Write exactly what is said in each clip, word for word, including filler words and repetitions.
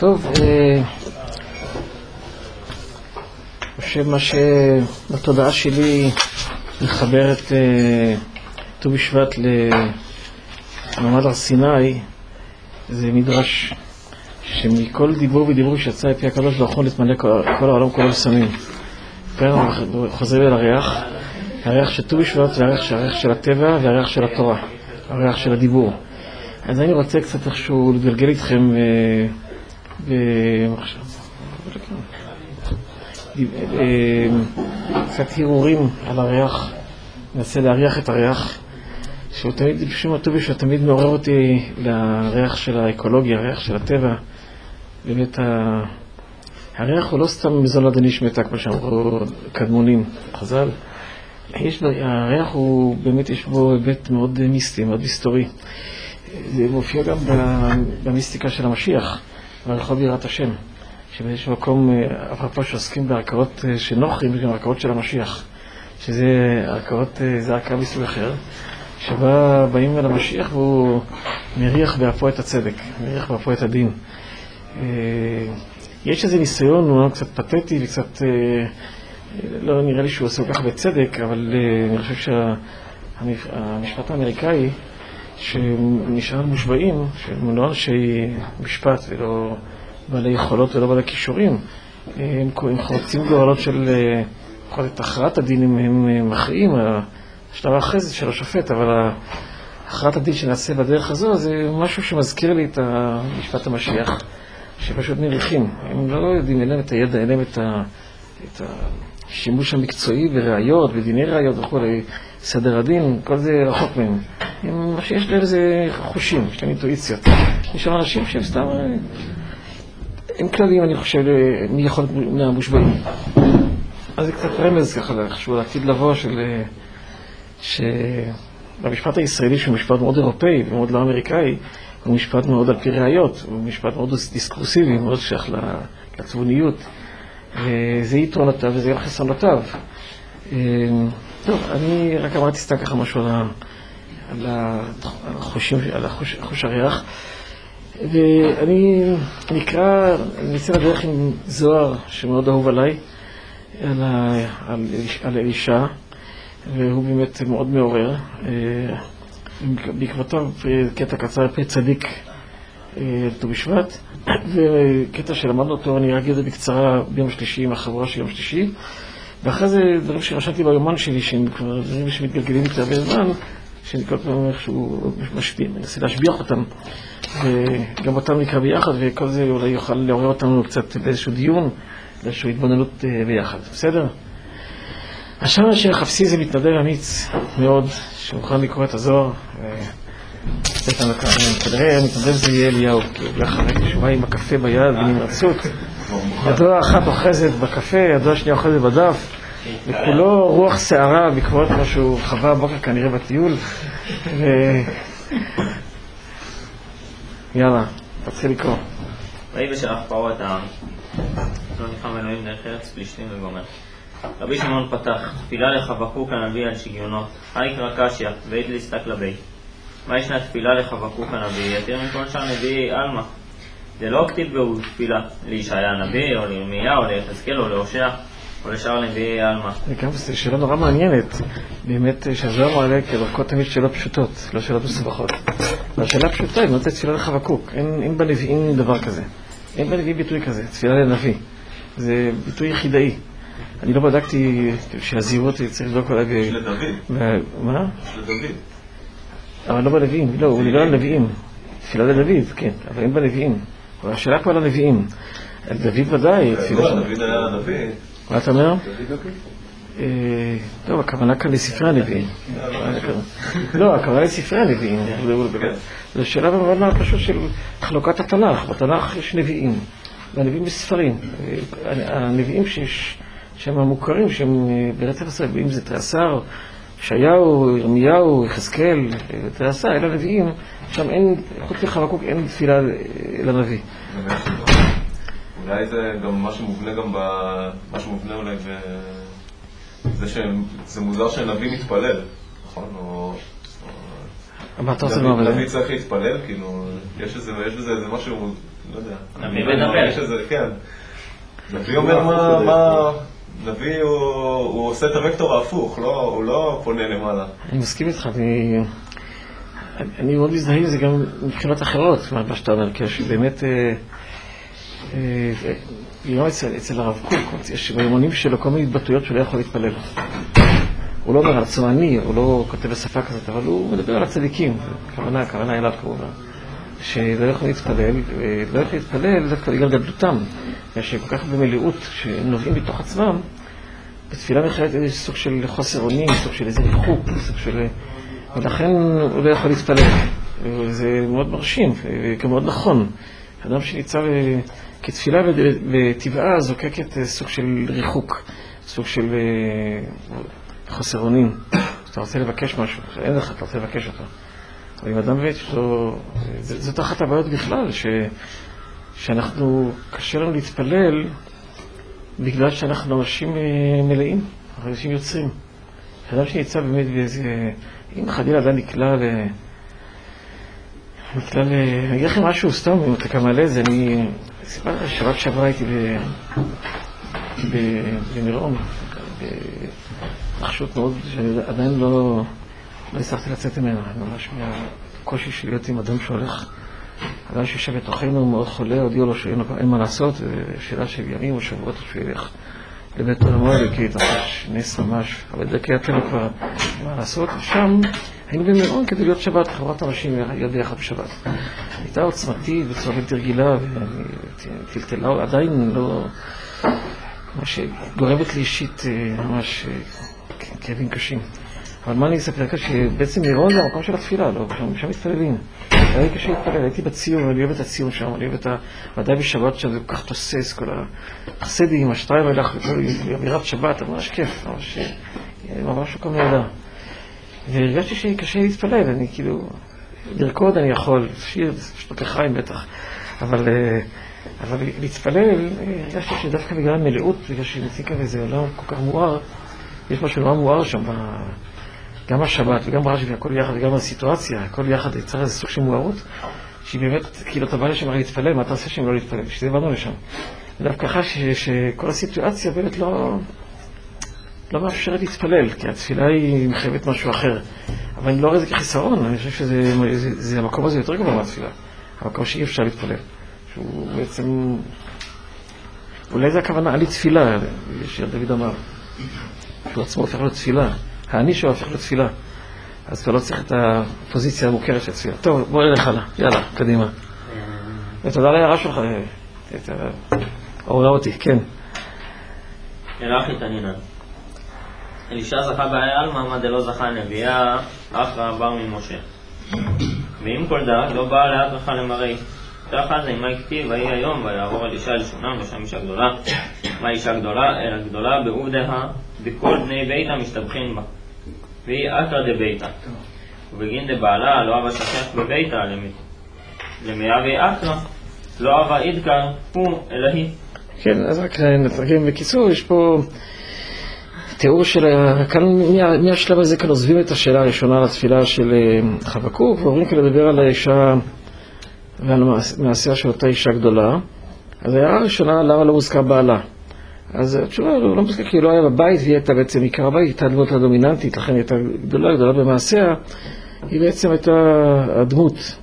טוב, אני חושב מה שבתודעה שלי לחבר את ט"ו בשבט למעמד הר סיני, זה מדרש שמכל דיבור ודיבור שיצא לפי הקדוש ברוך הוא להתמלא כל העולם כולו בסמים. כאן חוזרים אל הריח, הריח של ט"ו בשבט זה הריח של הטבע והריח של התורה, הריח של הדיבור. אז אני רוצה קצת איכשהו להתגלגל איתכם קצת הרהורים על הריח, ננסה להריח את הריח שהוא תמיד, בשום הט"ו בשבט תמיד מעורר אותי לריח של האקולוגיה, הריח של הטבע. באמת הריח הוא לא סתם מזון לדניש מתה כמו שאמרו קדמונים חז"ל, יש, הריח הוא באמת יש בו היבט מאוד מיסטי, מאוד היסטורי. זה מופיע גם במיסטיקה של המשיח, ברחוב יראת השם, שבאיזשהו מקום, אפרופו שעוסקים בערכאות של נוחים, גם ערכאות של המשיח, שזה ערכאות, זה ערכאה מסוג אחר, שבה באים אל המשיח והוא מריח באפו את הצדק, מריח באפו את הדין. יש איזה ניסיון, הוא קצת פתטי וקצת, לא נראה לי שהוא עושה כך בצדק, אבל אני חושב שהמשפט האמריקאי, שנשאר מושבעים, שמנוע אנשי משפט ולא בעלי יכולות ולא בעלי כישורים, הם חורצים גורלות של יכול להיות הכרעת הדין, הם מכריעים, השלב אחרי זה של השופט, אבל הכרעת הדין שנעשה בדרך הזו זה משהו שמזכיר לי את המשפט המשיח, שפשוט מריחים, הם לא יודעים, אין להם את הידע, אין להם את, ה, את השימוש המקצועי וראיות ודיני ראיות וכו', סדר הדין, כל זה רחוק מהם. הם, יש להם איזה חושים, יש להם אינטואיציות. יש שם אנשים שהם סתם, הם כלליים, אני חושב, מי יכול מהמושבעים. אז זה קצת רמז ככה, שהוא לעתיד לבוא של, שבמשפט הישראלי, שהוא משפט מאוד אירופאי ומאוד לא אמריקאי, הוא משפט מאוד על פי ראיות, הוא משפט מאוד דיסקורסיבי, מאוד שייך לתבוניות. זה יתרונותיו וזה חסרונותיו. טוב, אני רק אמרתי סתם ככה משהו על החושים, על החוש הריח. ואני נקרא, אני אצא לדרך עם זוהר שמאוד אהוב עליי, על, על, על אלישע, והוא באמת מאוד מעורר. בעקבותיו קטע קצר פי צדיק ט"ו בשבט, וקטע שלמדנו אותו, אני אגיד את זה בקצרה ביום שלישי עם החבורה של יום שלישי, ואחרי זה דברים שרשמתי ביומן שלי, שהם כבר דברים שמתגלגלים יותר הרבה זמן, שאני כל פעם אומר שהוא משפיע, מנסה להשביח אותם, וגם אותם נקרא ביחד, וכל זה אולי יוכל לעורר אותנו קצת באיזשהו דיון, באיזשהו התבוננות ביחד, בסדר? השם שחפשי זה מתנדב אמיץ מאוד, שמוכן לקרוא את הזוהר, כנראה מתנדב זה יהיה אליהו, כי הוא אחרי כשהוא עם הקפה ביד ונמרצות, ידו האחת אוחזת בקפה, ידו השנייה אוחזת בדף, וכולו רוח שערה בעקבות מה שהוא חווה בוקר כנראה בטיול, ו... יאללה, תתחיל לקרוא. ויהי בשלח פרעה את העם, לא ניחם אלוהים דרך ארץ פלישתים וגומר. רבי שמעון פתח, תפילה לחבקוק הנביא על שגיונות, היקרא קשיא, ועת להסתכל בי. מה ישנה תפילה לחבקוק הנביא? יתיר מכל שאר נביאי אלמה. זה לא כתיב בו תפילה לישעיה הנביא, או לירמיה, או ליחזקאל, או להושע, או לשאר נביאי אלמה. זה גם שאלה נורא מעניינת, באמת שהזוהר מעלה כדרכות תמיד שאלות פשוטות, לא שאלות מסובכות. והשאלה הפשוטה היא נותנת תפילה לחבקוק, אין, אין בנביאים דבר כזה, אין בנביא ביטוי כזה, תפילה לנביא. זה ביטוי יחידאי. אני לא בדקתי שהזהירות צריך לבדוק אולי ב... של דוד. מה? של דוד. אבל לא בנביאים, לא, הוא נראה על נביאים. תפילה לדוד, כן, אבל אין בנביאים. השאלה פה על הנביאים. על דוד ודאי. דוד היה נביא. מה אתה אומר? דוד נביא. טוב, הכוונה כאן לספרי הנביאים. לא, הכוונה לספרי הנביאים. זו שאלה במובן מה פשוט של חלוקת התנ"ך. בתנ"ך יש נביאים, והנביאים יש ספרים. הנביאים שיש... שהם המוכרים, שהם ברצף ישראל, אם זה תריסר, ישעיהו, ירמיהו, יחזקאל, תריסר, אלה הנביאים, שם אין, חוץ מחבקוק, אין תפילה לנביא. אולי זה גם משהו מובנה גם ב... משהו מובנה אולי ב... זה שזה מוזר שהנביא מתפלל, נכון? או... מה אתה רוצה לומר בזה? נביא צריך להתפלל, כאילו, יש בזה איזה משהו, לא יודע. נביא מדבר. יש איזה, כן. נביא אומר מה... נביא הוא עושה את הוקטור ההפוך, הוא לא פונה למעלה. אני מסכים איתך, אני מאוד מזדהה עם זה גם מבחינות אחרות, מה שאתה אומר, כי שבאמת, גם אצל הרב קוק, יש ביומנים שלו כל מיני התבטאויות שהוא לא יכול להתפלל. הוא לא אומר על עצמו אני, הוא לא כותב בשפה כזאת, אבל הוא מדבר על הצדיקים, הכוונה, הכוונה אליו כמובן, שלא יכול להתפלל, ולא יכול להתפלל דווקא בגלל גדלותם, שכל כך במלאות, שנובעים בתוך עצמם, בתפילה מחייבת איזה סוג של חוסר אונים, סוג של איזה ריחוק, סוג של... ולכן הוא לא יכול להתפלל. וזה מאוד מרשים, וגם מאוד נכון. אדם שניצב כתפילה בטבעה זוקקת סוג של ריחוק, סוג של חוסר אונים. אתה רוצה לבקש משהו, אין לך, אתה רוצה לבקש אותו. אבל אם אדם באמת, זאת אחת הבעיות בכלל, ש... שאנחנו, קשה לנו להתפלל בגלל שאנחנו אנשים מלאים, אנשים יוצרים. אדם שניצב באמת באיזה... אם חדיל אדם נקלע ל... נקלע ל... אני אגיד לכם משהו סתם, אם אתה כמה מעלה את זה, אני... סיפר לך, שבת שעברה הייתי ב... ב... במירון, בהחשות מאוד, שעדיין לא... לא הצלחתי לצאת ממנה, ממש מהקושי של להיות עם אדם שהולך. אדם שיושב בתוכנו מאוד חולה, הודיעו לו שאין מה לעשות, שאלה של ימים או שבועות שהוא ילך לבית עולמו אלוקי, תחש נס ממש, אבל דקי יתנו כבר מה לעשות, ושם היינו במירון כדי להיות שבת, חברת אנשים יד ביחד בשבת. הייתה עוצמתית בצורה בלתי רגילה, וטלטלה, עדיין לא... מה שגורמת לי אישית ממש כאבים קשים. אבל מה אני אספר כאן? שבעצם מירון זה המקום של התפילה, לא? שם מתפללים. היה לי קשה להתפלל, הייתי בציון, אני אוהב את הציון שם, אני אוהב את ה... ודאי בשבת שם זה כל כך תוסס, כל החסדים, השטריים הלך, וכל אמירת שבת, ממש כיף, ממש... ממש מקום נהדר. והרגשתי שקשה להתפלל, אני כאילו... לרקוד אני יכול, שיר, שנות לחיים בטח. אבל... אבל להתפלל, הרגשתי שדווקא בגלל המלאות, בגלל שנמצאים כאן איזה עולם כל כך מואר, יש משהו נורא מואר שם, גם השבת וגם רש"י והכל יחד, וגם הסיטואציה, הכל יחד, יצר איזה סוג של מוארות, שהיא באמת, כאילו אתה בא לשם הרי להתפלל, מה אתה עושה שם לא להתפלל, שזה באנו לשם. ודווקא ככה שכל הסיטואציה באמת לא, לא מאפשרת להתפלל, כי התפילה היא מחייבת משהו אחר. אבל אני לא רואה את זה כחיסרון, אני חושב שזה המקום הזה יותר גבוה מהתפילה, המקום שאי אפשר להתפלל, שהוא בעצם, אולי זה הכוונה, עלי תפילה, שדוד אמר. שהוא עצמו הופך לתפילה, האני שהוא הופך לתפילה, אז אתה לא צריך את הפוזיציה המוכרת של תפילה. טוב, בוא נלך הלאה, יאללה, קדימה. ותודה להערה שלך, עוררה אותי, כן. אלך התעניינה. אלישע זכה בעיה מה דלא זכה נביאה, אחרא בר ממשה. ואם כל דעת לא באה לאט לך למראי. תחת זה מה הכתיב, ויהי היום, ויעבור אלישע אל שונם, ושם אישה גדולה. מה אישה גדולה? אלא גדולה בעובדיה, וכל בני ביתה משתבחים בה. והיא אקרא דביתה. ובגין דבעלה לא אהבה שכח בביתה, למיה והיא אקרא, לא אהבה אידקר, הוא אלוהי. כן, אז רק נתרגם בקיצור, יש פה תיאור של, כאן מהשלב הזה כאן עוזבים את השאלה הראשונה לתפילה של חבקוק, ועוברים כאן לדבר על האישה ועל מעשיה של אותה אישה גדולה. אז הערה הראשונה, למה לא מוזכר בעלה? אז התשובה לא מוזכר כי היא לא היה בבית, והיא הייתה בעצם עיקר הבית, הייתה דמות הדומיננטית, לכן היא הייתה גדולה, גדולה במעשיה. היא בעצם הייתה הדמות,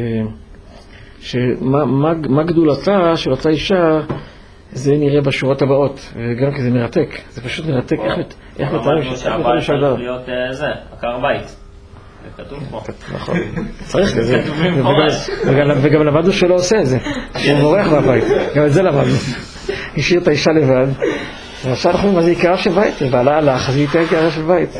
שמה מה, מה גדולתה של אותה אישה, זה נראה בשורות הבאות, וגם כי זה מרתק, זה פשוט מרתק איך מתארים שהבית צריך להיות זה, עקר בית. זה כתוב פה. נכון, צריך כזה, וגם למדנו שלא עושה את זה, שהוא מורח מהבית, גם את זה למדנו. השאיר את האישה לבד, ועכשיו אנחנו אומרים מה זה עיקרה של בית, ובעלה הלך, אז היא הייתה עיקרה של בית.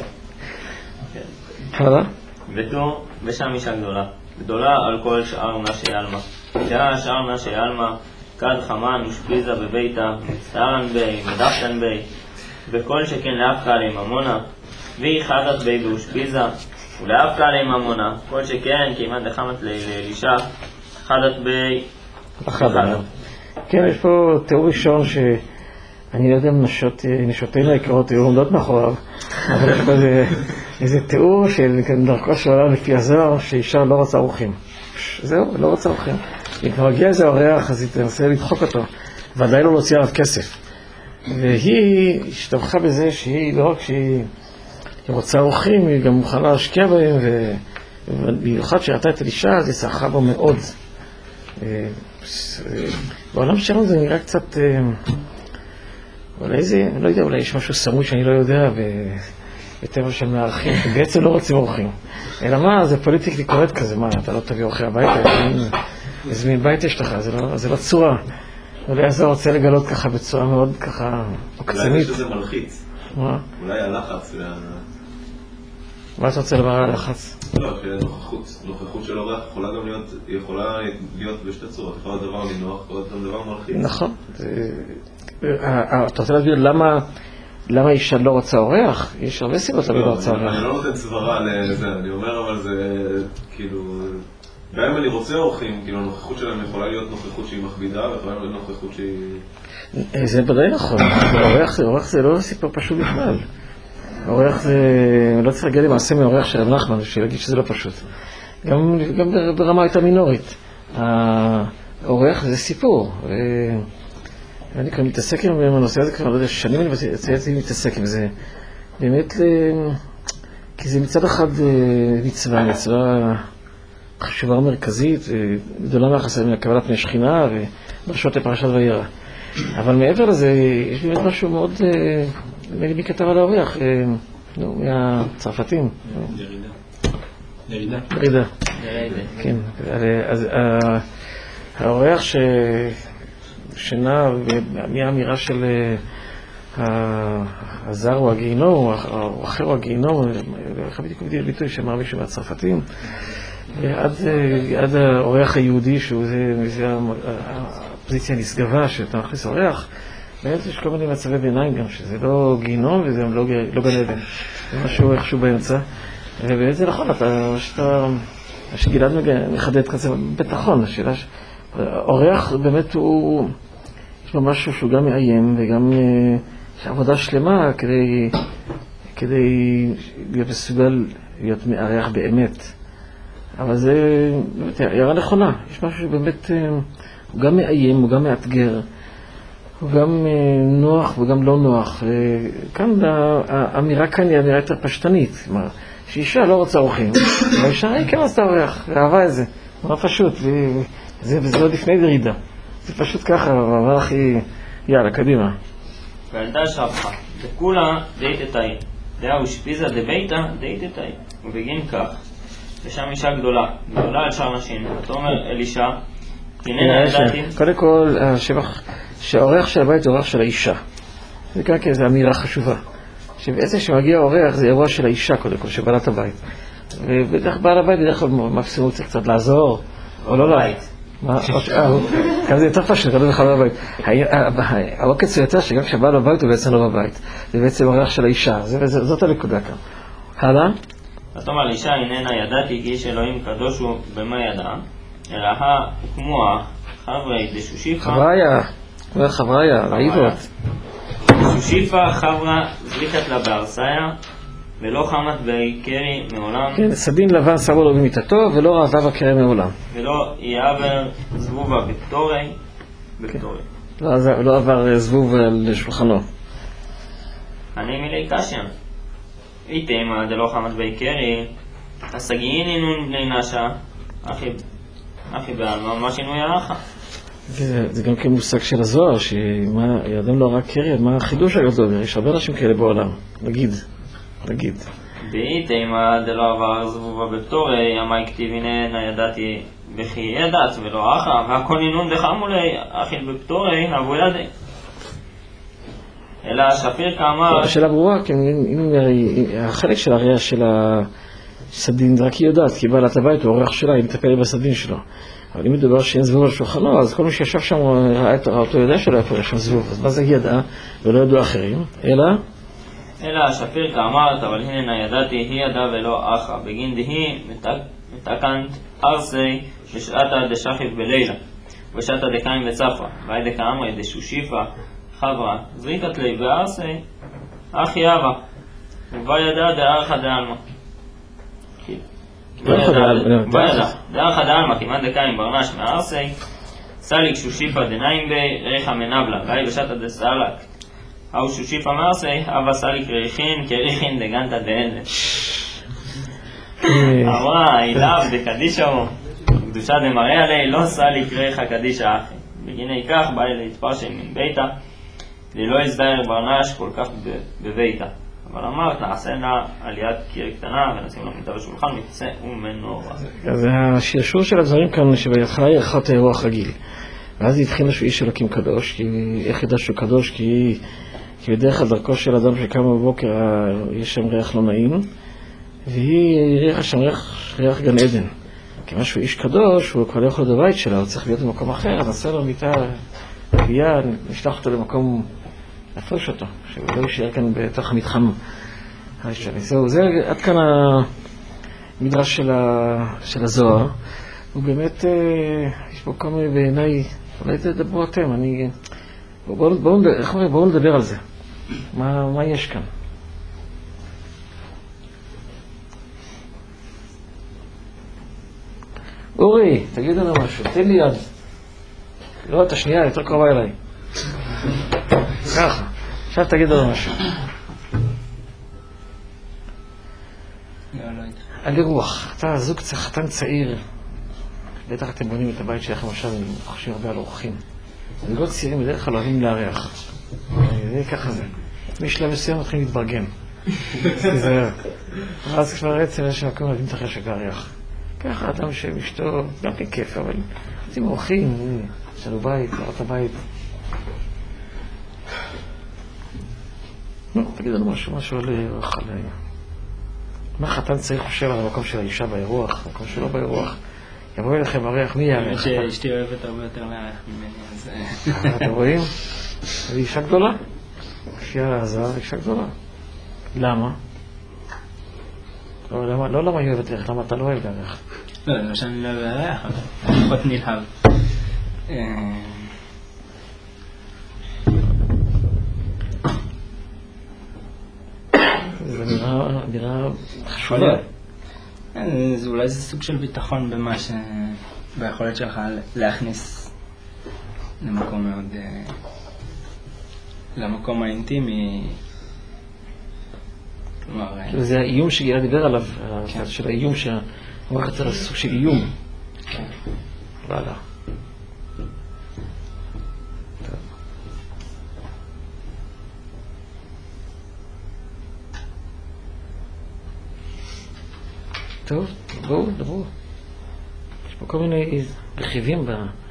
הלאה? ותו, ושם אישה גדולה, גדולה על כל שאר נשי אלמה. שעה שאר נשי אלמה, כד חמן ושפיזה בביתה, סערן בי, מדפתן בי, וכל שכן להפקה עליהם ממונה, והיא חדת בי ואושפיזה, ולהפקה עליהם ממונה, כל שכן כמעט לחמת לאלישע, חדת בי, חדת. כן, יש פה תיאור ראשון שאני לא יודע אם נשותינו היקרות היו עומדות מאחוריו, אבל יש פה איזה תיאור של דרכו שעולה לפי הזוהר, שאישה לא רוצה אורחים. זהו, לא רוצה אורחים. אם כבר מגיע איזה אורח, אז היא תנסה לדחוק אותו. ודאי לא להוציא עליו כסף. והיא השתבחה בזה שהיא, לא רק שהיא רוצה אורחים, היא גם מוכנה להשקיע בהם, ובמיוחד שראתה את אלישע, אז היא צרכה בו מאוד. בעולם שלנו זה נראה קצת, אולי זה, אני לא יודע, אולי יש משהו סמוי שאני לא יודע, בטבע של מארחים, שבעצם לא רוצים אורחים. אלא מה, זה פוליטיקלי קורקט כזה, מה, אתה לא תביא אורחי הביתה, איזה מין בית יש לך, זה לא, זה לא צורה. אולי אז הוא רוצה לגלות ככה בצורה מאוד ככה עוקצנית. אולי זה שזה מלחיץ. מה? אולי הלחץ. מה אתה רוצה לומר על הלחץ? לא, נוכחות. נוכחות של אורח יכולה גם להיות, יכולה להיות בשתי צורות. יכול להיות דבר נינוח, יכול להיות גם דבר מלחיץ. נכון. אתה רוצה להסביר למה למה אישה לא רוצה אורח? יש הרבה סיבות למה לא רוצה אורח. אני לא נותן סברה לזה, אני אומר אבל זה כאילו... גם אם אני רוצה אורחים, כאילו הנוכחות שלהם יכולה להיות נוכחות שהיא מכבידה, ויכולה להיות נוכחות שהיא... זה בוודאי נכון. אורח זה לא סיפור פשוט בכלל. אורח זה... לא צריך להגיד לי מעשה מאורח של רב נחמן, שיגיד שזה לא פשוט. גם ברמה הייתה מינורית. האורח זה סיפור. אני כבר מתעסק עם הנושא הזה כבר, לא יודע, שנים אני יצאתי מתעסק עם זה. באמת, כי זה מצד אחד מצווה, מצווה חשובה מרכזית, גדולה מהחסד מן הקבלת פני שכינה ובראשות לפרשת וירא. אבל מעבר לזה, יש באמת משהו מאוד, מי כתב על האורח? נו, מהצרפתים. דרידה. דרידה. דרידה. כן, אז האורח ש... שנע מהאמירה של הזר הוא הגיהינום, או אחר הוא הגיהינום, איך בדיוק ביטוי שאמר מישהו מהצרפתים, עד האורח היהודי, שהוא זה הפוזיציה הנשגבה שאתה מכניס אורח, באמת יש כל מיני מצבי ביניים גם, שזה לא גיהינום וזה גם לא גן עדן, זה משהו איכשהו באמצע, ובאמת זה נכון, שגלעד מחדד כזה ביטחון, השאלה ש... אורח באמת הוא, יש לו משהו שהוא גם מאיים וגם יש עבודה שלמה כדי, כדי להיות מסוגל להיות מארח באמת. אבל זה באמת הערה נכונה, יש משהו שבאמת הוא גם מאיים, הוא גם מאתגר, הוא גם נוח וגם לא נוח. וכאן האמירה כאן היא אמירה יותר פשטנית, כלומר, שאישה לא רוצה אורחים, והאישה היא כן עשתה אורח, ואהבה את זה, נורא פשוט. זה, וזה לא לפני דרידה. זה פשוט ככה, אבל הכי... יאללה, קדימה. וילדה שבחה, וכולה דית את העיר. דעה ושפיזה דביתה דית את העיר. ובגין כך, ושם אישה גדולה, גדולה על שאר נשים. אתה אומר, אלישע, הנה נעדתי... קודם כל, השבח, שהאורח של הבית הוא אורח של האישה. זה כאן כאיזו אמירה חשובה. שבעצם שמגיע האורח זה אירוע של האישה, קודם כל, שבעלת הבית. ובדרך בעל הבית, בדרך כלל מקסימום צריך קצת לעזור, או לא לבית. כאן זה יותר פשוט, לא בחבר הבית. העוקץ הוא יותר שגם כשבעל הבית הוא בעצם לא בבית. זה בעצם אורח של האישה, זאת הנקודה כאן. הלאה? זאת אומרת, אישה איננה ידעתי כי איש אלוהים קדוש הוא במה ידעה, אלא כמוה חברי דשושיפה. חבריה, אומר חבריה, לעידות. דשושיפה חברה זריקת לה בארסיה, ולא חמת בקרי מעולם. כן, סדין לבן שמו לו במיטתו, ולא רעבה בקרי מעולם. ולא יעבר זבובה בקטורי, בקטורי. לא עבר זבוב על שולחנו. אני מילי קשיין. איתמה דלא חמת בקרי, הסגיין אינון בני נשה, אחי בעלמה, מה שינוי הלכה. זה גם כמושג של הזוהר, שאדם לא רק קרי, מה החידוש הגדול? יש הרבה אנשים כאלה בעולם, נגיד. נגיד. באיתמה דלא עבר זבובה בפטורי, ימי כתיבינן הידעתי בכי ידעת ולא אחא, והכל נינון דחמולי, אכיל בפטורי, אבו ידי. אלא שפיר כאמר... השאלה ברורה, כי החלק של הריח של הסדין זה רק היא יודעת, כי בעלת הבית הוא אורח שלה, היא מטפלת בסדין שלו. אבל אם מדובר שאין זבוב על שולחנו, אז כל מי שישב שם ראה אותו יודע שלא היה פה שם זבוב, אז מה זה ידעה ולא ידעו אחרים, אלא... אלא שפיר כאמרת, אבל הנה ידעתי, היא ידעה ולא אחא, בגין דהי מתקנת ארסי בשעתה דשכיב בלילה, ובשעתה דקיים וצפרה, והי דקאמרי דשושיפה חברה, זריקת לי בארסי, אחי אבא. ובא ידע דארחא דעלמא. דארחא דעלמא, כמעט דקאים ברנש מארסי, סליק שושיפא דנאים בי, ריחא מנבלה, גאי בשטא דסאלק. אהו שושיפא מארסי, אבא סליק ריחין, כריחין דגנתא דאנט. אמרה, אילאב דקדישו, קדושה דמראה עלי, לא סליק ריחא קדישא אחי. בגיני כך בא לי להתפרשם מן ביתה, ללא הזדהר ברנש כל כך בביתה. אבל אמרת, נעשינה עליית קיר קטנה ונשים לו מיטה בשולחן, מקצה ומנורה. אז השרשור של הדברים כאן שביחד ירחת האירוח רגיל. ואז היא התחילה שהוא איש אלוקים קדוש, כי איך ידע שהוא קדוש? כי, כי בדרך כלל דרכו של אדם שקם בבוקר יש שם ריח לא נעים, והיא ריחה שם ריח, ריח גן עדן. כיוון שהוא איש קדוש, הוא כבר לא יכול להיות בבית שלה, הוא צריך להיות במקום אחר, אז נעשה לו מיטה רבייה, נשלח אותו למקום, נפרש אותו, שהוא לא יישאר כאן בתוך המתחם הראשון. זהו, זה עד כאן המדרש של, ה, של הזוהר. הוא באמת, יש פה כמה בעיניי, אולי תדברו אתם, אני... בואו בוא, בוא, בוא נדבר על זה. מה, מה יש כאן? אורי, תגיד לנו משהו, תן לי יד. לא, את השנייה, יותר קרובה אליי. ככה, עכשיו תגיד לנו משהו. על אירוח, אתה זוג חתן צעיר, בטח אתם בונים את הבית שלכם עכשיו, אני חושב הרבה על אורחים. זוגות צעירים בדרך כלל אוהבים לארח. זה ככה זה. משלב מסוים מתחילים להתברגן. תיזהר. ואז כבר עצם יש מקום להבין את החשק לארח. ככה אדם שאשתו, גם כן כיף, אבל עושים אורחים, יש לנו בית, לראות הבית. נו, תגיד לנו משהו, משהו על אירוח. מה חתן צעיר חושב על המקום של האישה באירוח, המקום שלו באירוח? יבוא אליכם ארח, מי יארח? שאשתי אוהבת הרבה יותר לארח ממני, אז... אתם רואים? היא אישה גדולה. אישה עזר, אישה גדולה. למה? לא למה היא אוהבת לארח, למה אתה לא אוהב לארח? לא, לא שאני לא אוהב לארח, אבל פחות נלהב. זה נראה חשובה. זה אולי זה סוג של ביטחון במה ש... ביכולת שלך להכניס למקום מאוד... למקום האינטימי. כלומר... זה האיום שגילה דיבר עליו, הצד של האיום שהמוח יצא לסוג של איום. כן. ועלה. טוב, בואו, דברו. יש פה כל מיני רכיבים ב...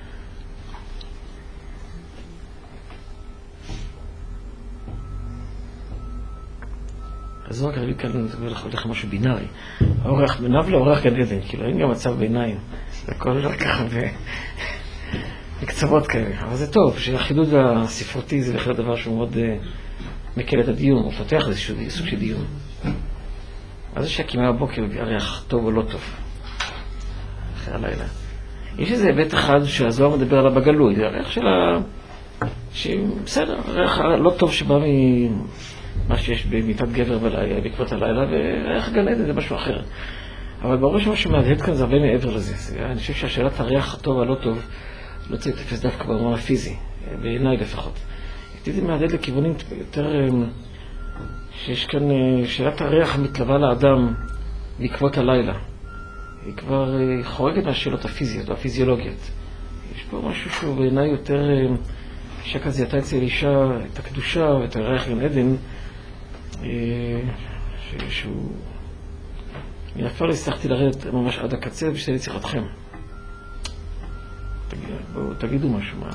אז רק אני כאן נדבר לך משהו בינארי. האורח בנבלה, האורח גן עדן, כאילו אין גם מצב ביניים. זה הכל רק ככה בקצוות כאלה. אבל זה טוב, שהחידוד הספרותי זה בכלל דבר שהוא מאוד מקל את הדיון, הוא פותח איזשהו סוג של דיון. אז זה שהקימה בבוקר הריח טוב או לא טוב אחרי הלילה. יש איזה היבט אחד שהזוהר מדבר עליו בגלוי, זה הריח של ה... שבסדר, הריח לא טוב שבא ממה שיש במיטת גבר בלילה, בעקבות הלילה, וריח גן עדן זה משהו אחר. אבל ברור שמה שמהדהד כאן זה הרבה מעבר לזה. אני חושב שהשאלת הריח הטוב או לא טוב לא צריך לתפס דווקא ברמה הפיזי, בעיניי לפחות. זה מהדהד לכיוונים יותר... שיש כאן שאלת הריח המתלווה לאדם בעקבות הלילה. היא כבר חורגת מהשאלות הפיזיות, או הפיזיולוגיות. יש פה משהו שהוא בעיניי יותר, שכזה זיהתה אצל אישה את הקדושה ואת הריח גן עדן, שהוא... אני אף פעם לא הצלחתי לרדת ממש עד הקצה בשביל יצירתכם. בואו, תגידו משהו מה...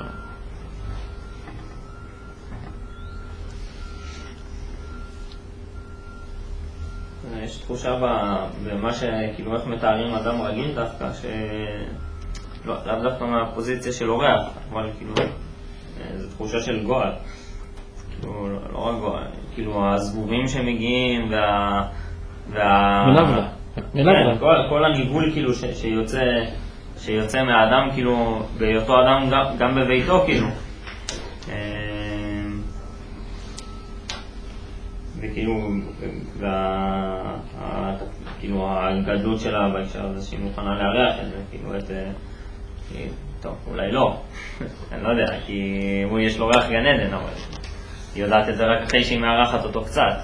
יש תחושה במה שכאילו איך מתארים אדם רגיל דווקא, שלא דווקא מהפוזיציה של אורח, אבל כאילו זו תחושה של גועל. כאילו לא רק גועל, כאילו הזבובים שמגיעים וה... מנבלה. מנבלה. כל הניבול כאילו שיוצא שיוצא מהאדם כאילו בהיותו אדם גם בביתו כאילו. וכאילו, וה... כאילו הגדלות שלה בהקשר הזה שהיא מוכנה לארח את זה, כאילו את... טוב, אולי לא, אני לא יודע, כי הוא יש לו ריח גן עדן, אבל היא יודעת את זה רק אחרי שהיא מארחת אותו קצת.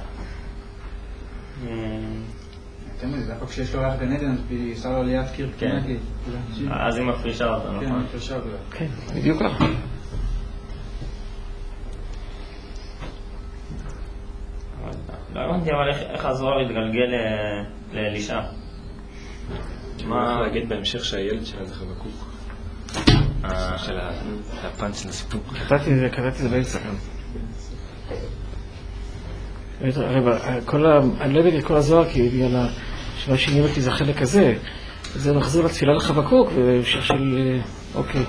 אתם יודעים, דווקא כשיש לו ריח גן עדן, היא עושה לו ליד קיר קטנה, אז היא מפרישה אותו, נכון? כן, מפרישה אותו. כן, בדיוק ככה. לא הבנתי, אבל איך הזוהר התגלגל לאלישע? מה יכול להגיד בהמשך שהילד שלה זה חבקוק? של הפאנץ' לסיפור. קראתי את זה, קראתי את זה באמצע כאן. אני לא הבאתי את כל הזוהר, כי בגלל שמה שעניין אותי זה החלק הזה. זה נחזור לתפילה לחבקוק, והמשך של... אוקיי.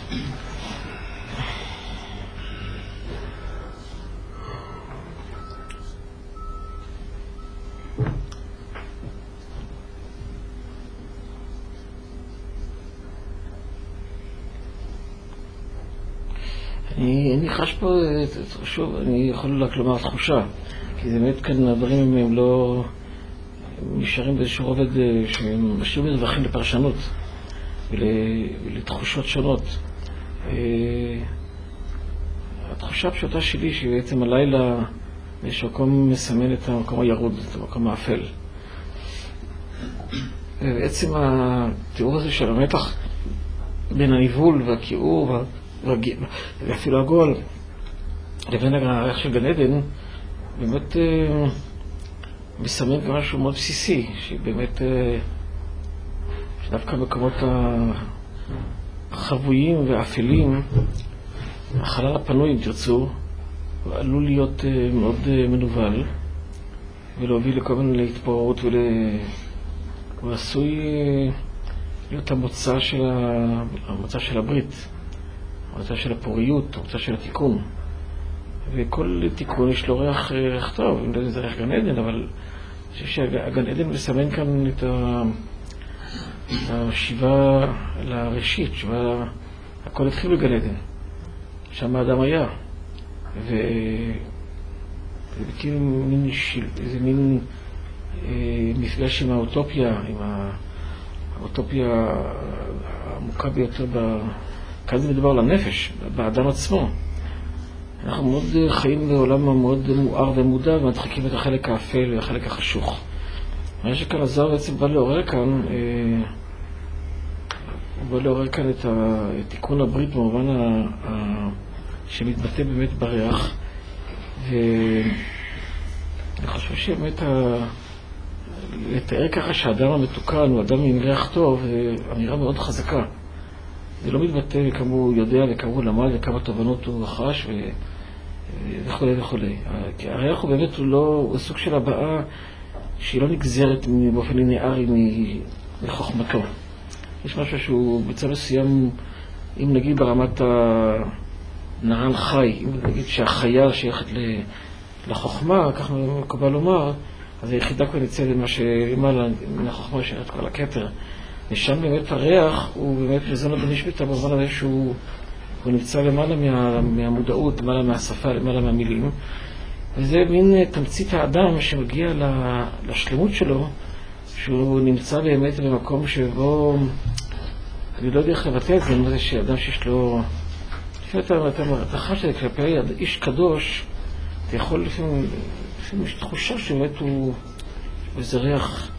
אני, אני חש פה, שוב, אני יכול רק לומר תחושה, כי זה באמת כאן הדברים הם לא נשארים באיזשהו רובד שהם משאירים מדווחים לפרשנות ולתחושות שונות. התחושה הפשוטה שלי שבעצם הלילה יש מקום מסמן את המקום הירוד, את המקום האפל. ובעצם התיאור הזה של המתח בין הניבול והכיעור ואפילו הגול לבין הריח של גן עדן באמת מסמן גם משהו מאוד בסיסי, שבאמת שדווקא מקומות החבויים והאפלים, החלל הפנוי אם תרצו, עלול להיות מאוד מנוול ולהוביל לכל מיני להתפוררות ול... הוא עשוי להיות המוצא של, ה... המוצא של הברית, המוצא של הפוריות, המוצא של התיקון. וכל תיקון יש לו ריח, ריח טוב, אני לא יודע אם זה ריח גן עדן, אבל אני חושב שהגן עדן מסמן כאן את, ה... את השיבה לראשית, שיבה... הכל התחיל בגן עדן, שם האדם היה. ו... זה כאילו מין, שיל... זה מין אה, מפגש עם האוטופיה, עם האוטופיה העמוקה ביותר ב... כאן זה מדובר על הנפש, באדם עצמו. אנחנו מאוד חיים בעולם מאוד מואר ומודע ומדחיקים את החלק האפל והחלק החשוך. מה שכאן הזוהר בעצם בא לעורר כאן, אה, הוא בא לעורר כאן את תיקון הברית במובן ה... ה... שמתבטא באמת בריח. ואני חושב שבאמת ה... לתאר ככה שהאדם המתוקן הוא אדם עם ריח טוב, זה אמירה מאוד חזקה. זה לא מתבטא כמה הוא יודע וכמה הוא למד וכמה תובנות הוא חש ו... וכו' וכו'. כי הריח הוא באמת הוא לא, הוא סוג של הבאה שהיא לא נגזרת באופן ליניארי מחוכמתו. יש משהו שהוא בצד מסוים, אם נגיד ברמת הנערן חי, אם נגיד שהחיה שייכת לחוכמה, כך מקובל לומר, אז היחידה כבר נצא למה שלמעלה, מן החוכמה שייכת כל הכתר. ושם באמת הריח הוא באמת מזון בנשמתה במובן הזה שהוא נמצא למעלה מה, מהמודעות, למעלה מהשפה, למעלה מהמילים. וזה מין תמצית האדם שמגיע לשלמות שלו, שהוא נמצא באמת במקום שבו, אני לא יודע איך לבטא את זה, זה שאדם שיש לו, לפעמים אתה, אתה, אתה חש את זה כלפי איש קדוש, אתה יכול לפעמים, לפעמים יש תחושה שבאמת הוא, איזה ריח,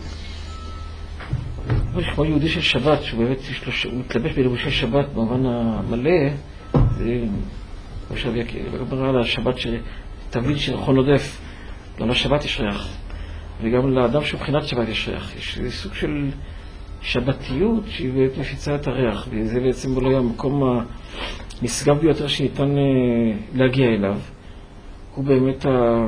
יש כמו יהודי של שבת, שבאמת יש לו, הוא מתלבש בלבושי שבת במובן המלא, זה, כמו שאביה, מדבר על השבת שתבין שנכון עודף, גם לשבת יש ריח, וגם לאדם שבחינת שבת יש ריח. יש סוג של שבתיות שהיא באמת מפיצה את הריח, וזה בעצם אולי המקום הנשגב ביותר שניתן להגיע אליו. הוא באמת ה...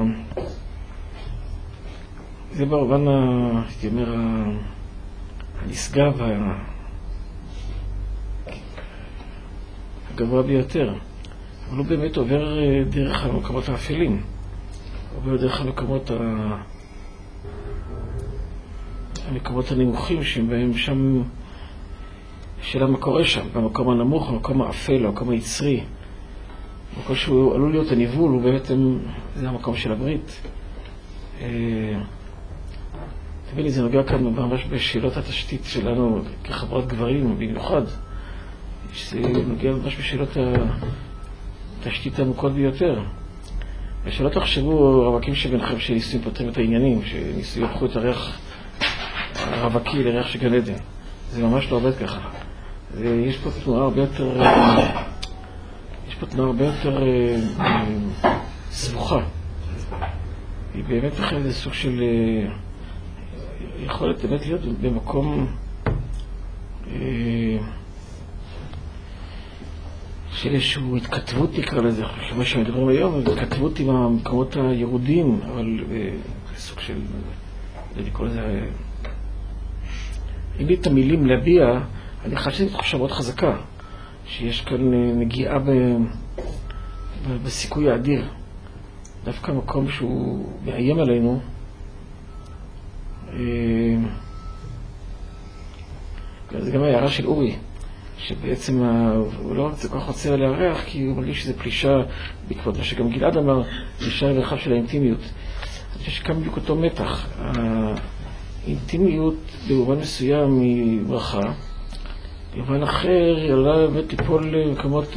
זה במובן, הייתי אומר, הנשגב הגבוה ביותר. אבל הוא באמת עובר דרך המקומות האפלים. עובר דרך המקומות ה... המקומות הנמוכים שבהם שם שאלה מה קורה שם, במקום הנמוך, במקום האפל, במקום היצרי. במקום שהוא עלול להיות הניבול, הוא באמת זה המקום של הברית. תבין לי, זה נוגע כאן ממש בשאלות התשתית שלנו כחברת גברים במיוחד. זה נוגע ממש בשאלות התשתית העמוקות ביותר. ושלא תחשבו רווקים שבינכם שניסויים פותרים את העניינים, שניסויים הפכו את הריח הרווקי לריח של גן עדן. זה ממש לא עובד ככה. יש פה תנועה הרבה יותר, יש פה תנועה הרבה יותר סבוכה. היא באמת אחרי איזה סוג של יכולת באמת להיות במקום של איזשהו התכתבות נקרא לזה, כמו שמדברים היום, התכתבות עם המקומות הירודים, אבל סוג של, אני קורא לזה, אם לי את המילים להביע, אני חושב שזו תחושה מאוד חזקה, שיש כאן נגיעה ב, ב, בסיכוי האדיר, דווקא מקום שהוא מאיים עלינו, זה גם ההערה של אורי, שבעצם הוא לא כל כך רוצה להריח, כי הוא מרגיש שזה פלישה, בעקבות מה שגם גלעד אמר, פלישה לרחב של האינטימיות. אני חושב שכאן בדיוק אותו מתח. האינטימיות במובן מסוים היא ברכה, במובן אחר היא עולה באמת ליפול למקומות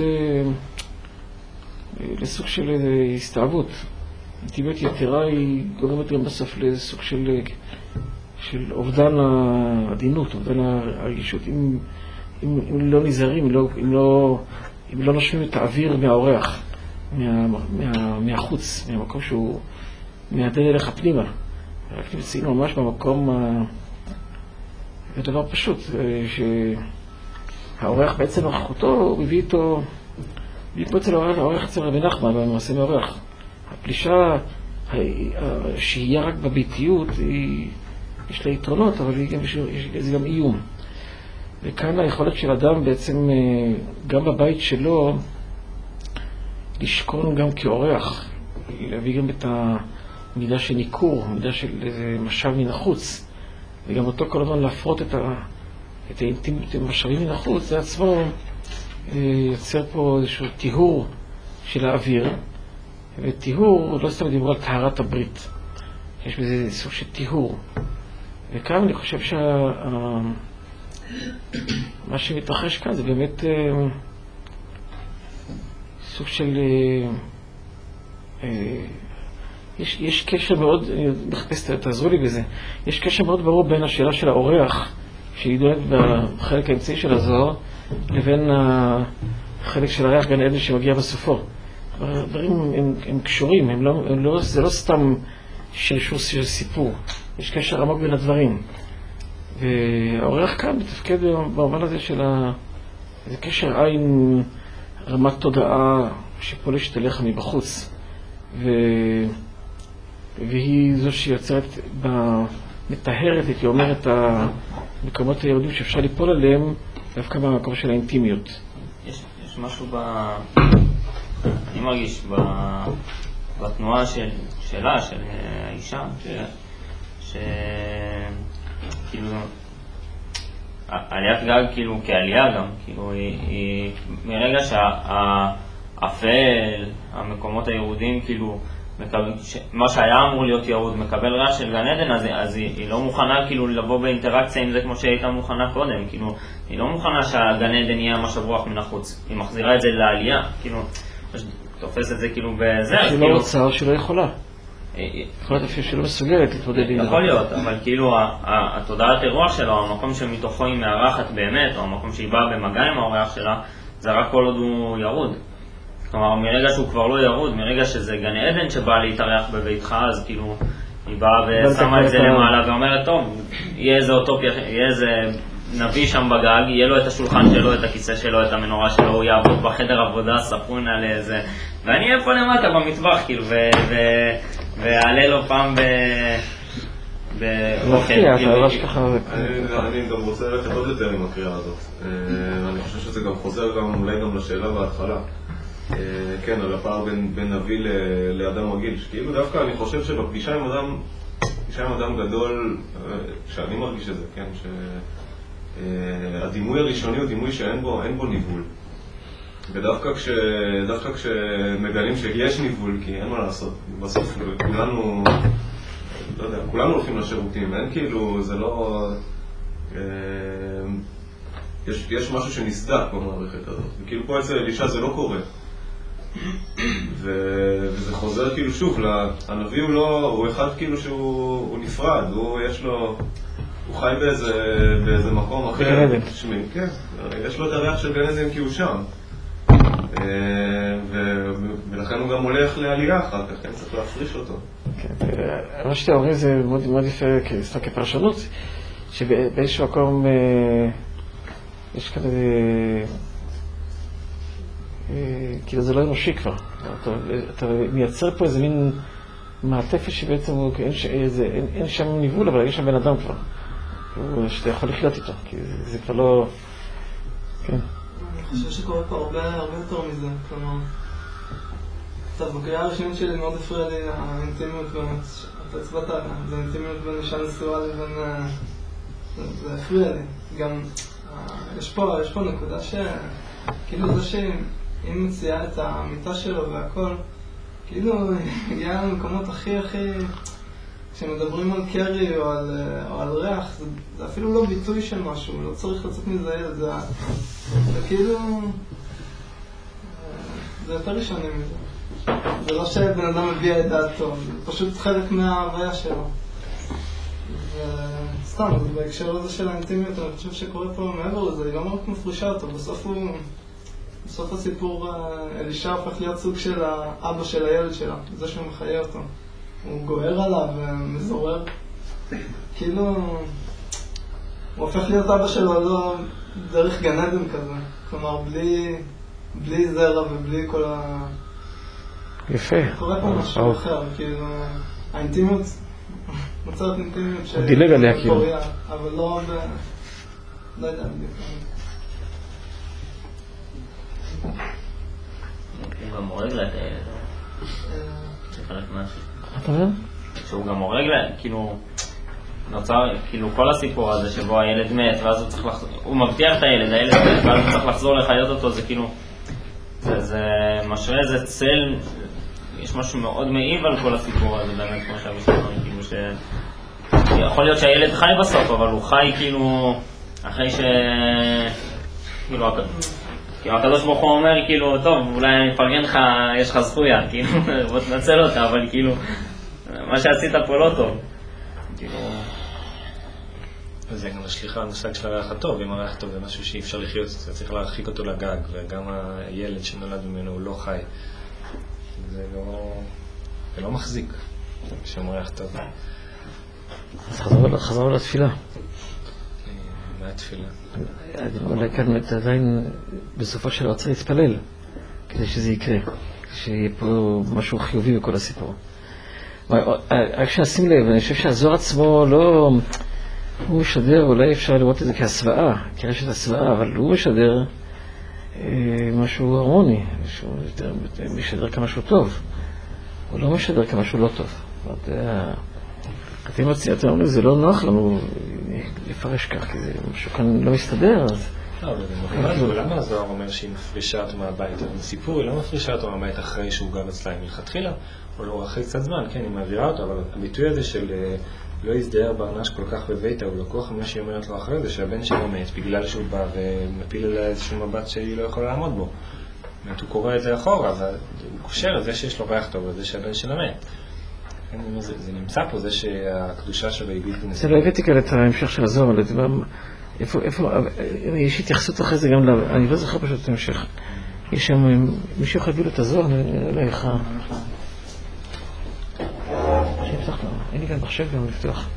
לסוג של הסתאבות. אינטימיות יתרה היא גורמת גם בסוף לסוג של של אובדן העדינות, אובדן הרגישות. אם, אם, אם לא נזהרים, אם לא, אם לא, אם לא נושמים את האוויר מהאורח, מה, מה, מהחוץ, מהמקום שהוא מהדד אליך פנימה. רק נמצאים ממש במקום, זה דבר פשוט, שהאורח בעצם נוכחותו, הוא מביא איתו, מביא פה אצל האורח, האורח אצל רבי נחמן, במעשה מאורח. הפלישה, שהיא רק בביתיות, היא יש לה יתרונות, אבל גם, זה גם איום. וכאן היכולת של אדם בעצם, גם בבית שלו, לשכון גם כאורח, להביא גם את המידה של ניכור, מידה של משאב מן החוץ, וגם אותו כל הזמן להפרות את, ה, את האינטימיות, משאבים מן החוץ, זה עצמו יוצר פה איזשהו טיהור של האוויר, וטיהור, לא סתם דיברו על טהרת הברית, יש בזה סוג של טיהור. וכאן אני חושב שמה שמתרחש כאן זה באמת סוג של, יש, יש קשר מאוד, אני מחפש, תעזרו לי בזה, יש קשר מאוד ברור בין השאלה של האורח, שהיא דואגת בחלק האמצעי של הזוהר, לבין החלק של הריח גן עדן שמגיע בסופו. הדברים הם, הם קשורים, הם לא, הם לא, זה לא סתם שרשור של סיפור. יש קשר עמוק בין הדברים. והאורח כאן מתפקד במובן הזה של ה... זה קשר עין, רמת תודעה שפולשת אליך מבחוץ. ו... והיא זו שיוצרת, ב... מטהרת, הייתי אומר, את המקומות היהודים שאפשר ליפול עליהם, דווקא במקום של האינטימיות. יש, יש משהו ב... אני מרגיש ב... בתנועה של... שלה, של האישה, ש... ש... כאילו, עליית גג כאילו כעלייה גם, כאילו היא, היא מרגע שהאפל, המקומות היהודים כאילו, מקבל, ש... מה שהיה אמור להיות יהוד מקבל רעש של גן עדן, אז, אז היא, היא לא מוכנה כאילו לבוא באינטראקציה עם זה כמו שהיא הייתה מוכנה קודם, כאילו, היא לא מוכנה שהגן עדן יהיה משב רוח מן החוץ, היא מחזירה את זה לעלייה, כאילו, תופס את זה כאילו בזה, שהיא לא רוצה או שלא יכולה. יכול להיות אפילו שלא מסוגלת להתמודד עם זה. יכול להיות, אבל כאילו התודעת הרוח שלה, או המקום שמתוכו היא מארחת באמת, או המקום שהיא באה במגע עם האורח שלה, זה רק כל עוד הוא ירוד. כלומר, מרגע שהוא כבר לא ירוד, מרגע שזה גן עדן שבא להתארח בביתך, אז כאילו היא באה ושמה את זה למעלה ואומרת, טוב, יהיה איזה אוטופיה, יהיה איזה נביא שם בגג, יהיה לו את השולחן שלו, את הכיסא שלו, את המנורה שלו, הוא יעבוד בחדר עבודה, ספרון על איזה... ואני אהיה פה למטה במטבח, כאילו, ועלה לו פעם ב... באוכל. אני גם רוצה ללכת עוד יותר עם הקריאה הזאת. אני חושב שזה גם חוזר גם אולי גם לשאלה בהתחלה. כן, על הפער בין נביא לאדם רגיל. כאילו דווקא אני חושב שבפגישה עם אדם, פגישה עם אדם גדול, שאני מרגיש את זה, כן, שהדימוי הראשוני הוא דימוי שאין בו, אין בו ניבול. ודווקא כש, דווקא כשמגלים שיש ניבול, כי אין מה לעשות, בסוף כולנו לא יודע, כולנו הולכים לשירותים, אין כאילו, זה לא... יש, יש משהו שנסדק במערכת הזאת, וכאילו פה אצל אלישע זה לא קורה. ו... וזה חוזר כאילו שוב, הנביא הוא לא, הוא אחד כאילו שהוא נפרד, הוא יש לו, הוא חי באיזה, באיזה מקום אחר. גן עדן. שמי, כן, יש לו את הריח של גן עדן כי הוא שם. ו... ולכן הוא גם הולך לעלייה אחר כך, כן, צריך להפריש אותו. כן, מה שאתה אומרים זה מאוד, מאוד יפה, סתם כפרשנות, שבאיזשהו מקום יש כאן איזה... כאילו זה לא אנושי כבר. אתה, אתה מייצר פה איזה מין מעטפת שבעצם הוא, אין, איזה, אין, אין שם ניבול, אבל אין שם בן אדם כבר. הוא, שאתה יכול לחיות איתו, כי זה, זה כבר לא... כן. אני חושב שקורה פה הרבה, הרבה יותר מזה. כלומר, טוב, בקריאה הראשונית שלי מאוד הפריע לי האינטימיות באמת. אתה הצבעת עליה, זה אינטימיות בין אישה נשואה לבין... זה, זה הפריע לי. גם, יש פה, יש פה נקודה ש... כאילו זה שהיא מציעה את המיטה שלו והכל, כאילו הגיעה למקומות הכי הכי... כשמדברים על קרי או על, או על ריח, זה, זה אפילו לא ביטוי של משהו, לא צריך לצאת מזה, זה, זה כאילו... זה יותר ראשוני מזה. זה לא שבן אדם מביע את דעתו, זה פשוט חלק מההוויה שלו. וסתם, בהקשר הזה של האינטימיות, אני חושב שקורה פה מעבר לזה, היא לא רק מפרישה אותו, בסוף הוא... בסוף הסיפור אלישע הופך להיות סוג של האבא של הילד שלה, זה שהוא מחיה אותו. הוא גוער עליו ומזורר. כאילו, הוא הופך להיות אבא שלו לא דרך גן עדן כזה. כלומר, בלי, בלי זרע ובלי כל ה... יפה. קורה פה משהו אחר, כאילו, האינטימיות, מצאת אינטימיות הוא דילג עליה כאילו. אבל לא ב... לא יודע בדיוק. הוא גם הורג לה את הילד. זה חלק משהו. אתה אומר? שהוא גם הורג לה, כאילו... נוצר, כאילו כל הסיפור הזה שבו הילד מת, ואז הוא צריך לחזור... הוא מבטיח את הילד, הילד מת, ואז הוא צריך לחזור לחיות אותו, זה כאילו... זה, זה משרה, זה צל... יש משהו מאוד מעיב על כל הסיפור הזה, באמת, כמו שהמשתמע, כאילו ש... יכול להיות שהילד חי בסוף, אבל הוא חי כאילו... אחרי ש... כאילו... כאילו הקדוש ברוך הוא אומר, כאילו, טוב, אולי אני אפרגן לך, יש לך זכויה, כאילו, בוא תנצל אותה, אבל כאילו, מה שעשית פה לא טוב. כאילו... וזה גם השליחה המושג של הריח הטוב, אם הריח הטוב זה משהו שאי אפשר לחיות, אתה צריך להרחיק אותו לגג, וגם הילד שנולד ממנו הוא לא חי. זה לא... זה לא מחזיק, שם ריח טוב. אז חזרנו לתפילה. מה התפילה? אולי כאן עדיין בסופו של רוצה להתפלל כדי שזה יקרה, שיהיה פה משהו חיובי בכל הסיפור. רק שנשים לב, אני חושב שהזוהר עצמו לא... הוא משדר, אולי אפשר לראות את זה כהסוואה, כרשת הסוואה, אבל הוא משדר משהו הרמוני, הוא משדר כמשהו טוב, הוא לא משדר כמשהו לא טוב. אתם אומרים, זה לא נוח לנו לפרש כך, כי זה משהו כאן לא מסתדר, אז... לא, אבל זה מובן, למה הזוהר אומר שהיא מפרישה אותו מהבית? בסיפור היא לא מפרישה אותו מהבית אחרי שהוא גר אצלה מלכתחילה, או לא אחרי קצת זמן, כן, היא מעבירה אותו, אבל הביטוי הזה של לא יזדהר בארנש כל כך בביתה, הוא לקוח מה שהיא אומרת לו אחרי זה, שהבן שלו מת, בגלל שהוא בא ומפיל עליה איזשהו מבט שהיא לא יכולה לעמוד בו. באמת הוא קורא את זה אחורה, והוא קושר את זה שיש לו ריח טוב, וזה שהבן שלו מת. זה, זה נמצא פה, זה שהקדושה שלו היא בלתי נשארת. זה לא הבאתי כאן את ההמשך של הזוהר, אבל איפה, איפה, יש התייחסות אחרי זה גם, אני לא זוכר פשוט את ההמשך. יש שם, מישהו יכול להביא לו את הזוהר, לא איך... שיפתח לו, אין לי כאן מחשב גם לפתוח.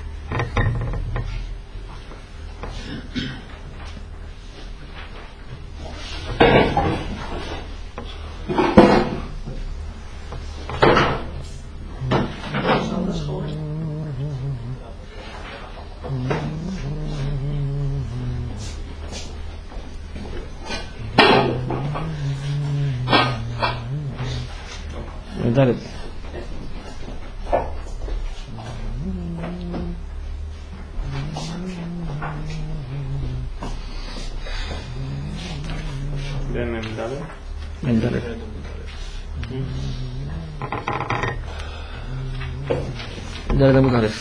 מדלת. במדלת? מדלת. ד' עמוד א'.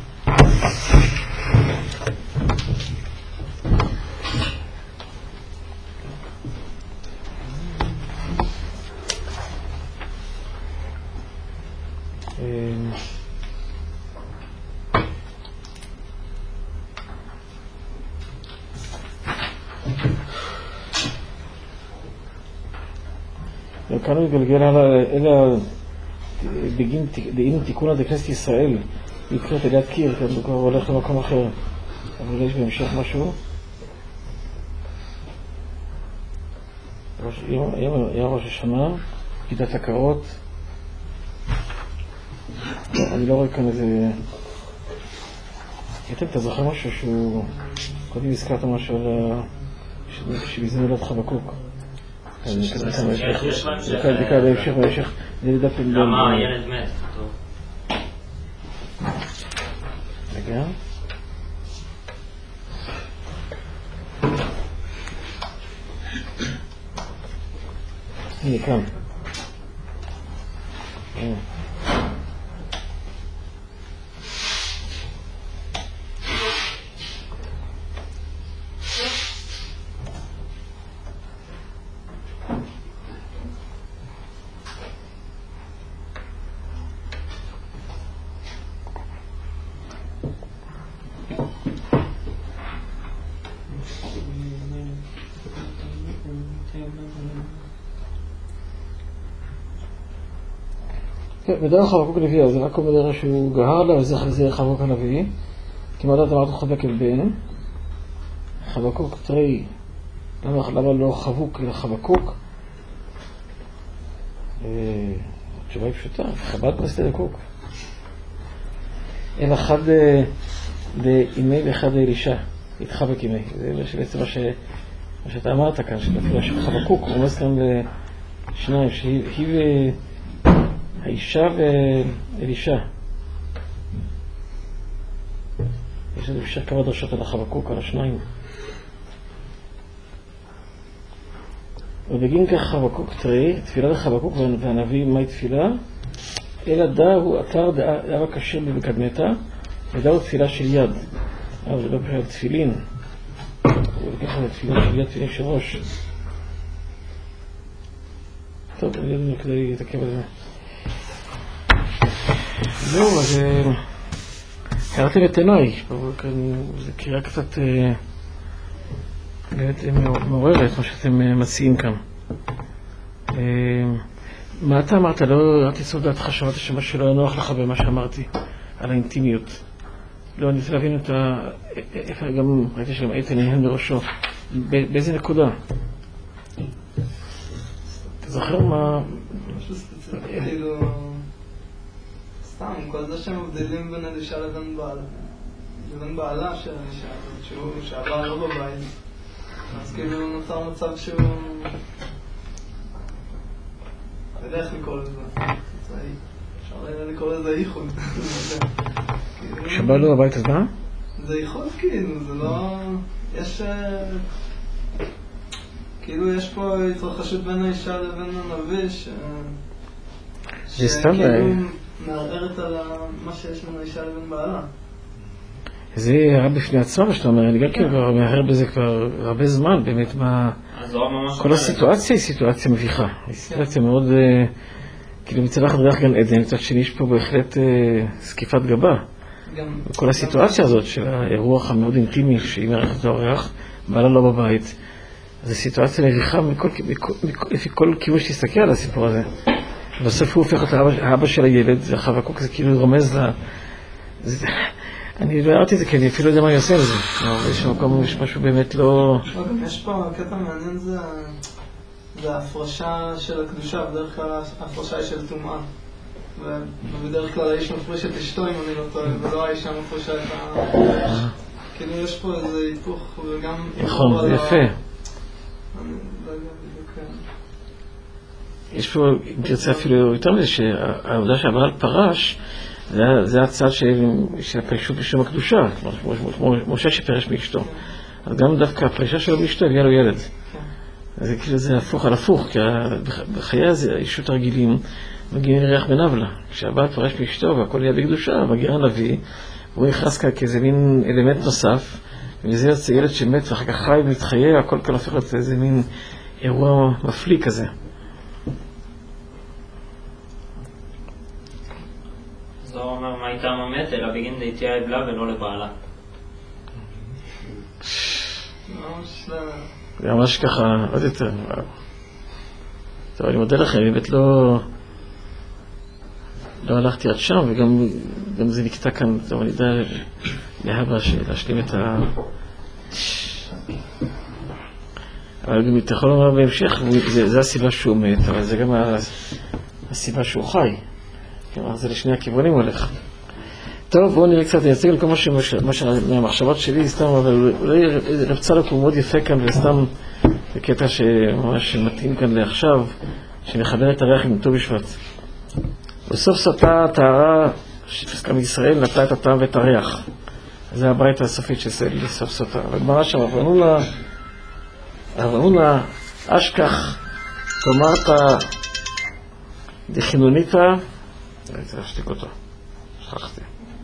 כאן הוא יגלגל אלא בגין דהינו תיקונה דכנסת ישראל יקרת עליית קיר, כאן הוא כבר הולך למקום אחר, אבל יש בהמשך משהו. יום ראש השנה, פקידת הקרות. אני לא רואה כאן איזה... איתן, אתה זוכר משהו שהוא... קודם הזכרת משהו על... שבזה נולד חבקוק. דקה בהמשך בהמשך למה הילד מת? רגע הנה כאן מדבר חבקוק הנביא, זה רק אומר שהוא גהר לה, וזה חבקוק הנביא. כי מה דעת אמרת חבק אל בן? חבקוק תראי, למה, למה לא חבוק אלא חבקוק? התשובה היא פשוטה, חב"ד מסתר קוק. אין אחד לאימי ואחד לאלישע, התחבק אימי. זה בעצם מה, ש... מה שאתה אמרת כאן, שלפי חבקוק, הוא אומר כאן לשניים, שהיא ו... האישה ואלישע. יש לנו אפשר כמה דרשות על החבקוק, על השניים. ובגין כך חבקוק תראי, תפילה לחבקוק והנביא, מהי תפילה? אלא דא הוא אתר דאבה קשר בקדמתה, ודא הוא תפילה של יד. אבל זה לא פשוט תפילין. הוא לקח לנו תפילה של יד, תפילין של ראש. טוב, אני יודע כדי להתעכב על זה. זהו, אז קראתם את עיניי, זו קריאה קצת מעוררת, מה שאתם מציעים כאן. מה אתה אמרת? לא ראיתי סוף דעתך, שמעת שמשהו לא נוח לך במה שאמרתי על האינטימיות. לא, אני רוצה להבין את ה... איפה גם ראיתי שגם איתן נהן מראשו. באיזה נקודה? אתה זוכר מה... משהו ספציפי, כאילו... סתם, כל זה שהם מבדילים בין אלישע לבין בעלה. לבין בעלה של אלישע, שהוא, שהבעל לא בבית. אז כאילו נוצר מצב שהוא... אני יודע איך לקרוא לזה. אפשר לקרוא לזה איחוד. שבעל לא בבית אז מה? זה איחוד כאילו, זה לא... יש... כאילו יש פה התרחשות בין האישה לבין הנביא ש... זה סתם... מערערת על מה שיש בין האישה לבין בעלה. זה הרע בפני עצמו, שאתה אומר, אני גם כבר מערער בזה כבר הרבה זמן, באמת, מה... כל הסיטואציה היא סיטואציה מביכה. היא סיטואציה מאוד... כאילו מצד אחד דרך גן עדן, מצד שני יש פה בהחלט סקיפת גבה. כל הסיטואציה הזאת של האירוח המאוד אינטימי, שהיא מערכת את האורח, בעלה לא בבית, זו סיטואציה מביכה לפי כל כיוון שתסתכל על הסיפור הזה. בסוף הוא הופך את האבא של הילד, והחבקוק זה כאילו רומז לה... אני לא הערתי את זה כי אני אפילו לא יודע מה אני עושה לזה. יש מקום, יש משהו באמת לא... יש פה, הקטע מעניין זה... זה ההפרשה של הקדושה, בדרך כלל ההפרשה היא של טומאה. ובדרך כלל האיש מפריש את אשתו אם אני לא טועה, ולא האישה מפרישה את ה... כאילו יש פה איזה היפוך וגם... נכון, זה יפה. אני לא יודע בדיוק... יש פה, אם תרצה אפילו יותר מזה, שהעובדה שהבעל פרש, זה הצד של הפרישות בשום הקדושה, משה שפרש מאשתו. אז גם דווקא הפרישה שלו מאשתו הביאה לו ילד. אז כאילו זה הפוך על הפוך, כי בחיי האישות הרגילים, מגיעים לריח בנבלה. כשהבעל פרש מאשתו והכל יהיה בקדושה, מגיע הנביא, והוא נכנס כאן כאיזה מין אלמנט נוסף, וזה יוצא ילד שמת ואחר כך חי ומתחיה, הכל כאן הופך להיות איזה מין אירוע מפליא כזה. זוהר אומר, מה הייתה המת, אלא בגין דהיתיה אבלה ולא לבעלה. זה ממש ככה, עוד יותר. טוב, אני מודה לכם, באמת לא... לא הלכתי עד שם, וגם גם זה נקטע כאן, טוב, אני יודע להבא להשלים את ה... אבל גם אתה יכול לומר בהמשך, זה, זה הסיבה שהוא מת, אבל זה גם הסיבה שהוא חי. כלומר, זה לשני הכיוונים הולך. טוב, בואו נראה קצת, אני אציג על כל מה שהמחשבות שלי, סתם, אבל אולי רב צדוק הוא מאוד יפה כאן, וסתם בקטע שממש מתאים כאן לעכשיו, שמחבר את הריח עם ט"ו בשבט. בסוף סוטה טהרה, שפסקה מישראל, נטלה את הטעם ואת הריח. זה הברייתא הסופית של סוף סוטה. אבל גמרא שם, אברנו לה, אברנו לה, אשכח, תאמרת דחינוניתא, אני צריך להשתיק אותו, שכחתי.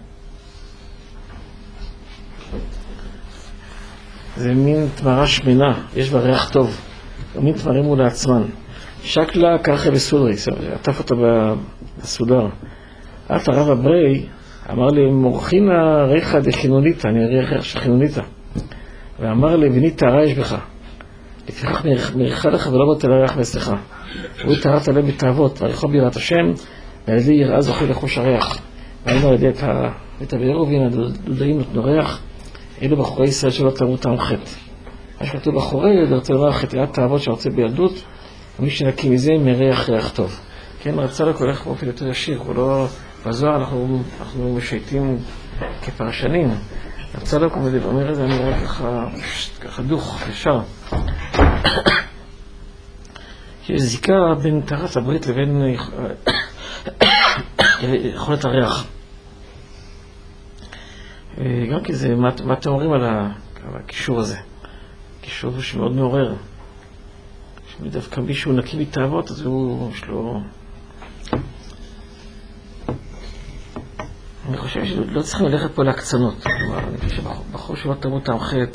זה מין תמרה שמנה, יש בה ריח טוב, מין תמרים הוא לעצמן. שקלה ככה בסודרי, עטף אותה בסודר. את הרב הברי אמר לי, מורחינה ריחה דחינוניתא, אני ריח של חינוניתא. ואמר לי, בני טהרה יש בך. לפיכך מריחה לך ולא בוטל הריח ואצלך. והוא טהרת עליהם בתאוות, ועריכו ביראת השם, ועל ידי יראה זוכה לחוש הריח. והיינו על ידי את הביארו והנה דודאים נתנו ריח, אלו בחורי ישראל שלא תאמו טעם חטא. מה שכתוב בחורי, זה רוצה לומר חטאת תאוות שרוצה בילדות, ומי שנקי מזה מריח ריח טוב. כן, רצה לך הולך באופן יותר ישיר, הוא לא... בזוהר אנחנו, אנחנו משייטים כפרשנים. רצה לך הוא אומר את זה, אני רואה ככה, ככה דוך, ישר. יש זיקה בין טהרת הברית לבין יכולת הריח. גם כי זה, מה, מה אתם אומרים על הקישור הזה? קישור שמאוד מעורר. דווקא מישהו נקי מתאוות, אז הוא, יש לו... אני חושב שלא צריכים ללכת פה להקצנות. אני חושב שבחור שלא תאמו טעם חטא,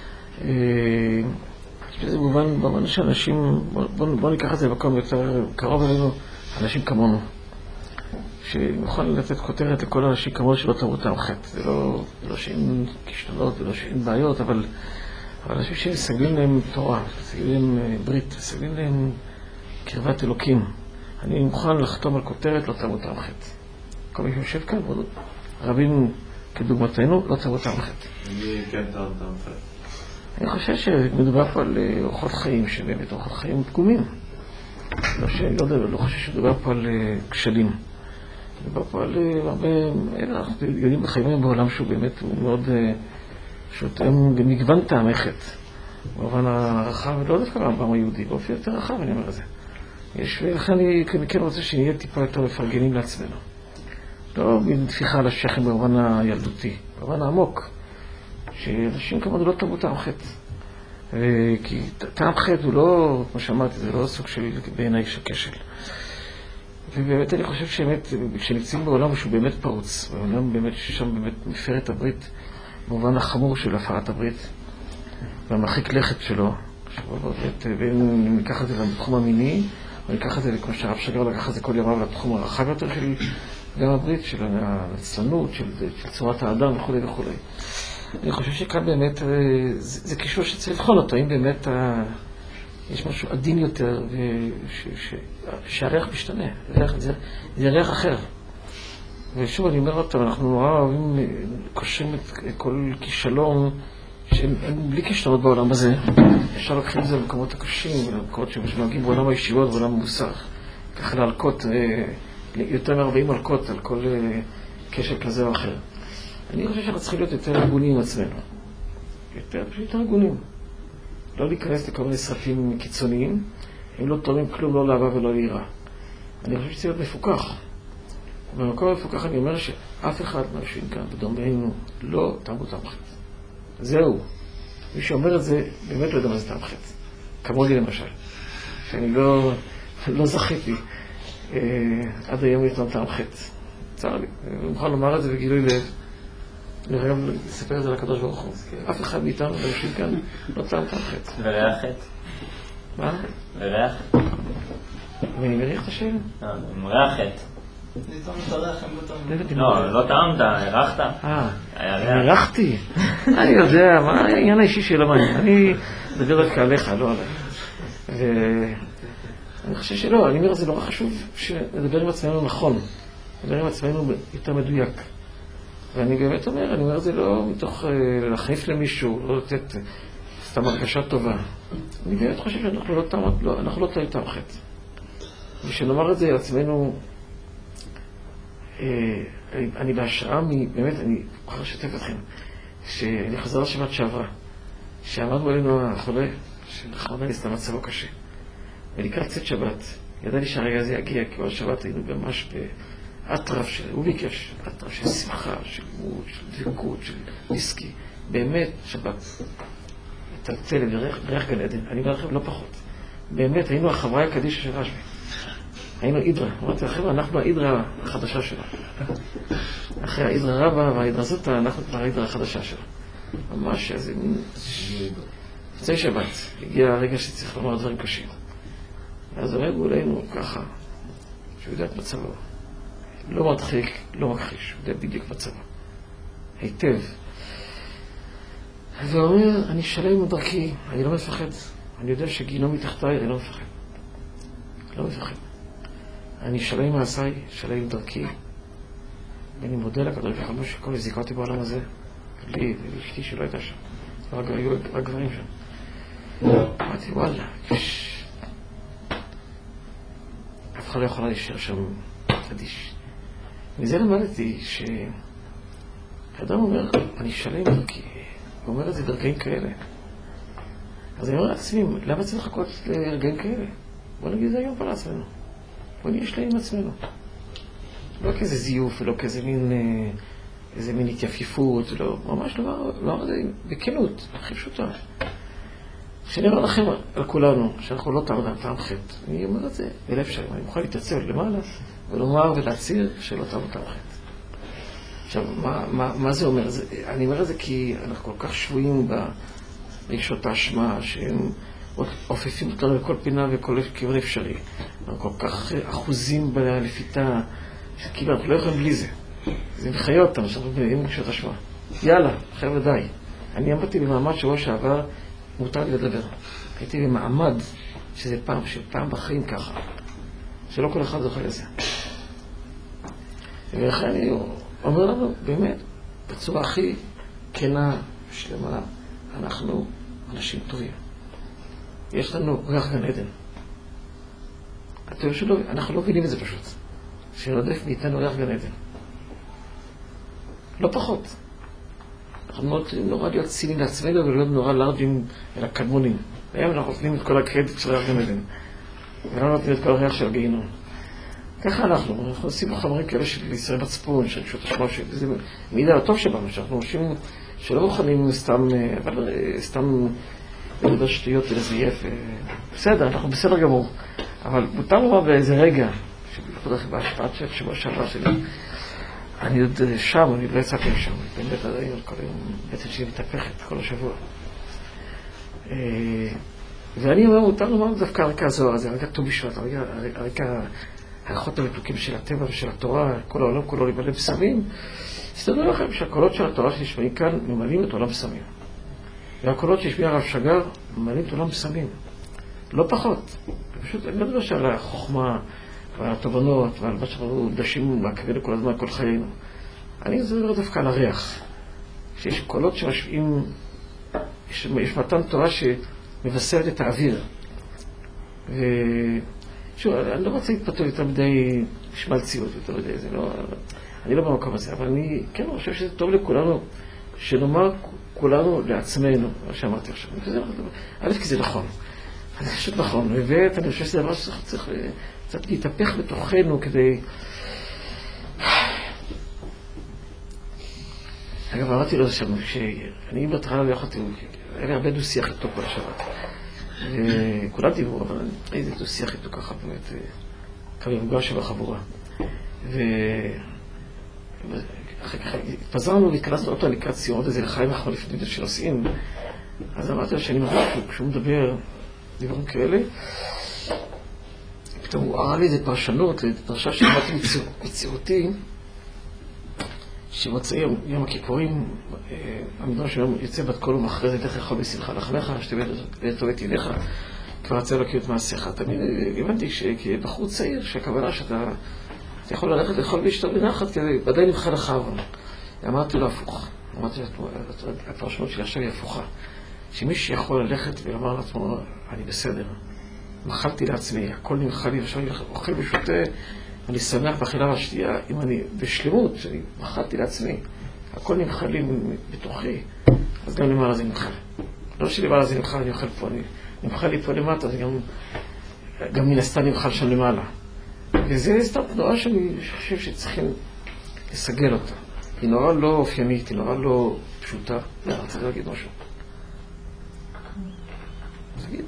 יש בזה מובן, במובן שאנשים, בואו בוא ניקח את זה במקום יותר קרוב אלינו, אנשים כמונו. שנוכל לתת כותרת לכל האנשים כמונו שלא תאמו טעם חטא. זה לא, לא שאין כישלונות ולא שאין בעיות, אבל... אבל אנשים שמסגלים להם תורה, מסגלים להם ברית, מסגלים להם קרבת אלוקים. אני מוכן לחתום על כותרת, לא תאמו טעם חטא. כל מי שיושב כאן, רבים כדוגמתנו, לא תאמו טעם חטא. אני כן טעם טעם חטא. אני חושב שמדובר פה על אורחות חיים, שבאמת אורחות חיים פגומים. לא, לא, לא, לא חושב שמדובר פה על כשלים. מדובר פה על הרבה... אנחנו יודעים בחיים בעולם שהוא באמת הוא מאוד... שהם מגוון טעמי חטא. במובן הרחב, לא דווקא בעם היהודי, באופן יותר רחב אני אומר את זה. יש, ולכן אני כן רוצה שנהיה טיפה יותר מפרגנים לעצמנו. לא מתפיחה על השכם במובן הילדותי, במובן העמוק, שאנשים כמובן לא תאמו טעם חטא. כי טעם חטא הוא לא, כמו שאמרתי, זה לא סוג של בעיניי של כשל. ובאמת אני חושב שבאמת, כשנמצאים בעולם שהוא באמת פרוץ, בעולם באמת ששם באמת מפר את הברית, במובן החמור של הפרת הברית, והמרחיק לכת שלו, ואם ניקח את זה לתחום המיני, או ניקח את זה, כמו שהרב שגר לקח את זה כל ימיו לתחום הרחב יותר של גם הברית, של הנצלנות, של, של צורת האדם וכו' וכו'. אני חושב שכאן באמת, זה, זה קישור שצריך לבחון אותו, אם באמת ה, יש משהו עדין יותר, וש, ש, שהריח משתנה, ריח, זה, זה ריח אחר. ושוב אני אומר אותם, אנחנו נורא אוהבים, קושרים את כל כישלון, שהם בלי כישלונות בעולם הזה. אפשר לקחים את זה למקומות הקשים, למקומות שמגיעים בעולם הישיבות, בעולם המוסר. ככה להלקות, יותר מ-ארבעים הלקות על כל כשל כזה או אחר. אני חושב שאנחנו צריכים להיות יותר ארגונים עם עצמנו. יותר, פשוט יותר ארגונים. לא להיכנס לכל מיני סרטים קיצוניים, הם לא תורמים כלום, לא לאהבה ולא ליראה. אני חושב שצריך להיות מפוקח. במקום המפוקח אני אומר שאף אחד מהיושבים כאן בדומנו לא תאמו טעם חטא. זהו. מי שאומר את זה באמת לא יודע מה זה טעם חטא. כמוני למשל. שאני לא, לא זכיתי עד היום יש לנו טעם חטא. צר לי, אני מוכן לומר את זה בגילוי לב. אני חייב לספר את זה לקדוש ברוך הוא. אף אחד מאיתנו ויושבים כאן לא טעם טעם חטא. וריח חטא? מה? וריח? ואני מריח את השם? לא, ריח חטא. לטעום את הריח, הם לא טעמים. לא, לא טעמת, הרחת. אה, היה ריח. הרחתי. אני יודע, מה העניין האישי שלו מעניין. אני מדבר רק עליך, לא עליי. ואני חושב שלא, אני אומר, זה נורא חשוב שנדבר עם עצמנו נכון. נדבר עם עצמנו יותר מדויק. ואני באמת אומר, אני אומר, זה לא מתוך להחניף למישהו, לא לתת סתם הרגשה טובה. אני באמת חושב שאנחנו לא טעם, אנחנו לא טעם טעם חטא. ושנאמר את זה לעצמנו, אני בהשראה, באמת, אני מוכר לשתף אתכם, שאני חזר לשבת שעברה, שעמדנו עלינו החולה, שנחמדה נסתם מצבו קשה. ולקראת צאת שבת, ידע לי שהרגע הזה יגיע, כי כל שבת היינו ממש באטרף של, הוא ביקש, אטרף של שמחה, של לימוד, של דבקות, של דיסקי. באמת, שבת. טלטלת וריח גן עדן, אני אומר לכם לא פחות. באמת, היינו החברה הקדישה של רשמי. היינו אידרה. אמרתי לכם, אנחנו האידרה החדשה שלה. אחרי האידרה רבה והאידרה זוטה, אנחנו כבר האידרה החדשה שלה. ממש איזה מין... צאי שבת, הגיע הרגע שצריך לומר דברים קשים. ואז הרגעו אלינו ככה, שהוא יודע את מצבו. לא מדחיק, לא מכחיש, הוא יודע בדיוק מצבו. היטב. אז הוא אומר, אני שלם עם דרכי, אני לא מפחד. אני יודע שגיהנום מתחתיי, אני לא מפחד. לא מפחד. אני שלם עם מעשיי, שלם עם דרכי. ואני מודה לקדוש ברוך הוא שכל הזיקה אותי בעולם הזה. לי ולאשתי שלא הייתה שם. רק היו רק גברים שם. אמרתי, וואלה, אף אחד לא יכולה להישאר שם קדיש. מזה למדתי שאדם אומר, אני שלם דרכי. הוא אומר את זה ברגעים כאלה. אז אני אומר לעצמי, למה צריך לחכות לרגעים כאלה? בוא נגיד זה היום פה לעצמנו. בוא נהיה שלם עם עצמנו. לא כאיזה זיוף, ולא כאיזה מין, איזה מין התייפיפות, לא, ממש לא אמר את זה בכנות, הכי פשוטה. שאני אומר לכם על כולנו, שאנחנו לא טעם דם, טעם חטא. אני אומר את זה בלב שלם, אני מוכן להתייצב למעלה, ולומר ולהצהיר שלא טעם טעם חטא. עכשיו, מה, מה, מה זה אומר? זה, אני אומר את זה כי אנחנו כל כך שבויים ברגשות האשמה, שהם עופפים אותנו בכל פינה וכל כיוון אפשרי. אנחנו כל כך אחוזים בלפיתה, שכאילו אנחנו לא יכולים בלי זה. זה מחיה אותנו, שאנחנו באים ברגשות האשמה. יאללה, חבר'ה די. אני עמדתי במעמד שבוע שעבר, מותר לי לדבר. הייתי במעמד שזה פעם, שפעם בחיים ככה. שלא כל אחד זוכה לזה. ולכן אני אומר לנו, באמת, בצורה הכי כנה ושלמה, אנחנו אנשים טובים. יש לנו ריח גן עדן. אתם שלא, אנחנו לא מבינים את זה פשוט. שנודף מאיתנו ריח גן עדן. לא פחות. אנחנו נורא להיות צינים לעצמנו ולא נורא לארג'ים אלא קדמונים. היום אנחנו נותנים את כל הקרדיט של ריח גן עדן. ולא נותנים את כל הריח של הגיהנום. ככה אנחנו, אנחנו עושים חומרים כאלה של ישראל מצפון, של רגשות אשמה, שזה מעיד על הטוב שבנו, שאנחנו אנשים שלא מוכנים סתם, אבל סתם לדבר שטויות ולזייף. בסדר, אנחנו בסדר גמור. אבל מותר לומר באיזה רגע, שבלכות אחרי בהשפעת של שבוע שעבר שלי, אני עוד שם, אני לא יצאתי משם, באמת עדיין כל היום בעצם שלי מתהפכת כל השבוע. ואני אומר, מותר לומר דווקא הרקע הזוהר הזה, הרקע טוב בשבט, הרקע הערכות המתוקים של הטבע ושל התורה, כל העולם כולו למלא בשמים. הסתדרו לכם שהקולות של התורה שנשמעים כאן ממלאים את עולם בשמים. והקולות שהשמיע הרב שגר ממלאים את עולם בשמים. לא פחות. פשוט אני לא מדבר שעל החוכמה ועל התובנות ועל מה שאנחנו דשים מהכבד כל הזמן, כל חיינו. אני מדבר דווקא על הריח. שיש קולות שמשמיעים, יש, יש מתן תורה שמבשרת את האוויר. ו... שוב, אני לא רוצה להתפתח יותר מדי שמלציות, יותר מדי, זה לא... אני לא במקום הזה, אבל אני כן חושב שזה טוב לכולנו, שנאמר כולנו לעצמנו, מה שאמרתי עכשיו. א', כי זה נכון. זה פשוט נכון, וב' אני חושב שזה דבר שצריך קצת להתהפך בתוכנו כדי... אגב, אמרתי לו שם, שאני בהתחלה לא יכולתי, היה לי הרבה דו שיח איתו כל השבת. וכולם דיברו, אבל איזה דו שיח איתו ככה באמת כמבוגר שבחבורה. התפזרנו והתכנסנו אותו לקראת סיום, עוד איזה לחיים אנחנו לפני שנוסעים. אז אמרתי לו שאני מבוא, כשהוא מדבר דברים כאלה, פתאום הוא הראה לי איזה פרשנות, לדרשה שאמרתי מציאותי, שמוצאי יום הכיפורים, המדרש שלנו יוצא בת קול ומחרז את לך לאכול בשמחה לחמך, שתהיה טובת עיניך, כבר רצה אלוקיות מעשיך. תמיד הבנתי שכבחור צעיר, שהכוונה שאתה יכול ללכת לאכול באשתו בנחת, כי ודאי נבחר לך. אמרתי לו הפוך. אמרתי לו, הפרשנות שלי עכשיו היא הפוכה. שמי שיכול ללכת ולומר לעצמו, אני בסדר. מחלתי לעצמי, הכל נמחל לי, עכשיו אני אוכל ושותה, אני שמח באכילה והשתייה, אם אני בשלמות, שאני מחלתי לעצמי, הכל נמחל לי בתוכי, אז גם למעלה זה נמחל. לא שלמעלה זה נמחל, אני אוכל פה, אני נמחל לי פה למטה, זה גם, גם מן הסתם נמחל שם למעלה. וזה סתם תנועה שאני חושב שצריכים לסגל אותה. היא נורא לא אופיינית, היא נורא לא פשוטה. לא, אני צריך להגיד משהו. אז תגיד.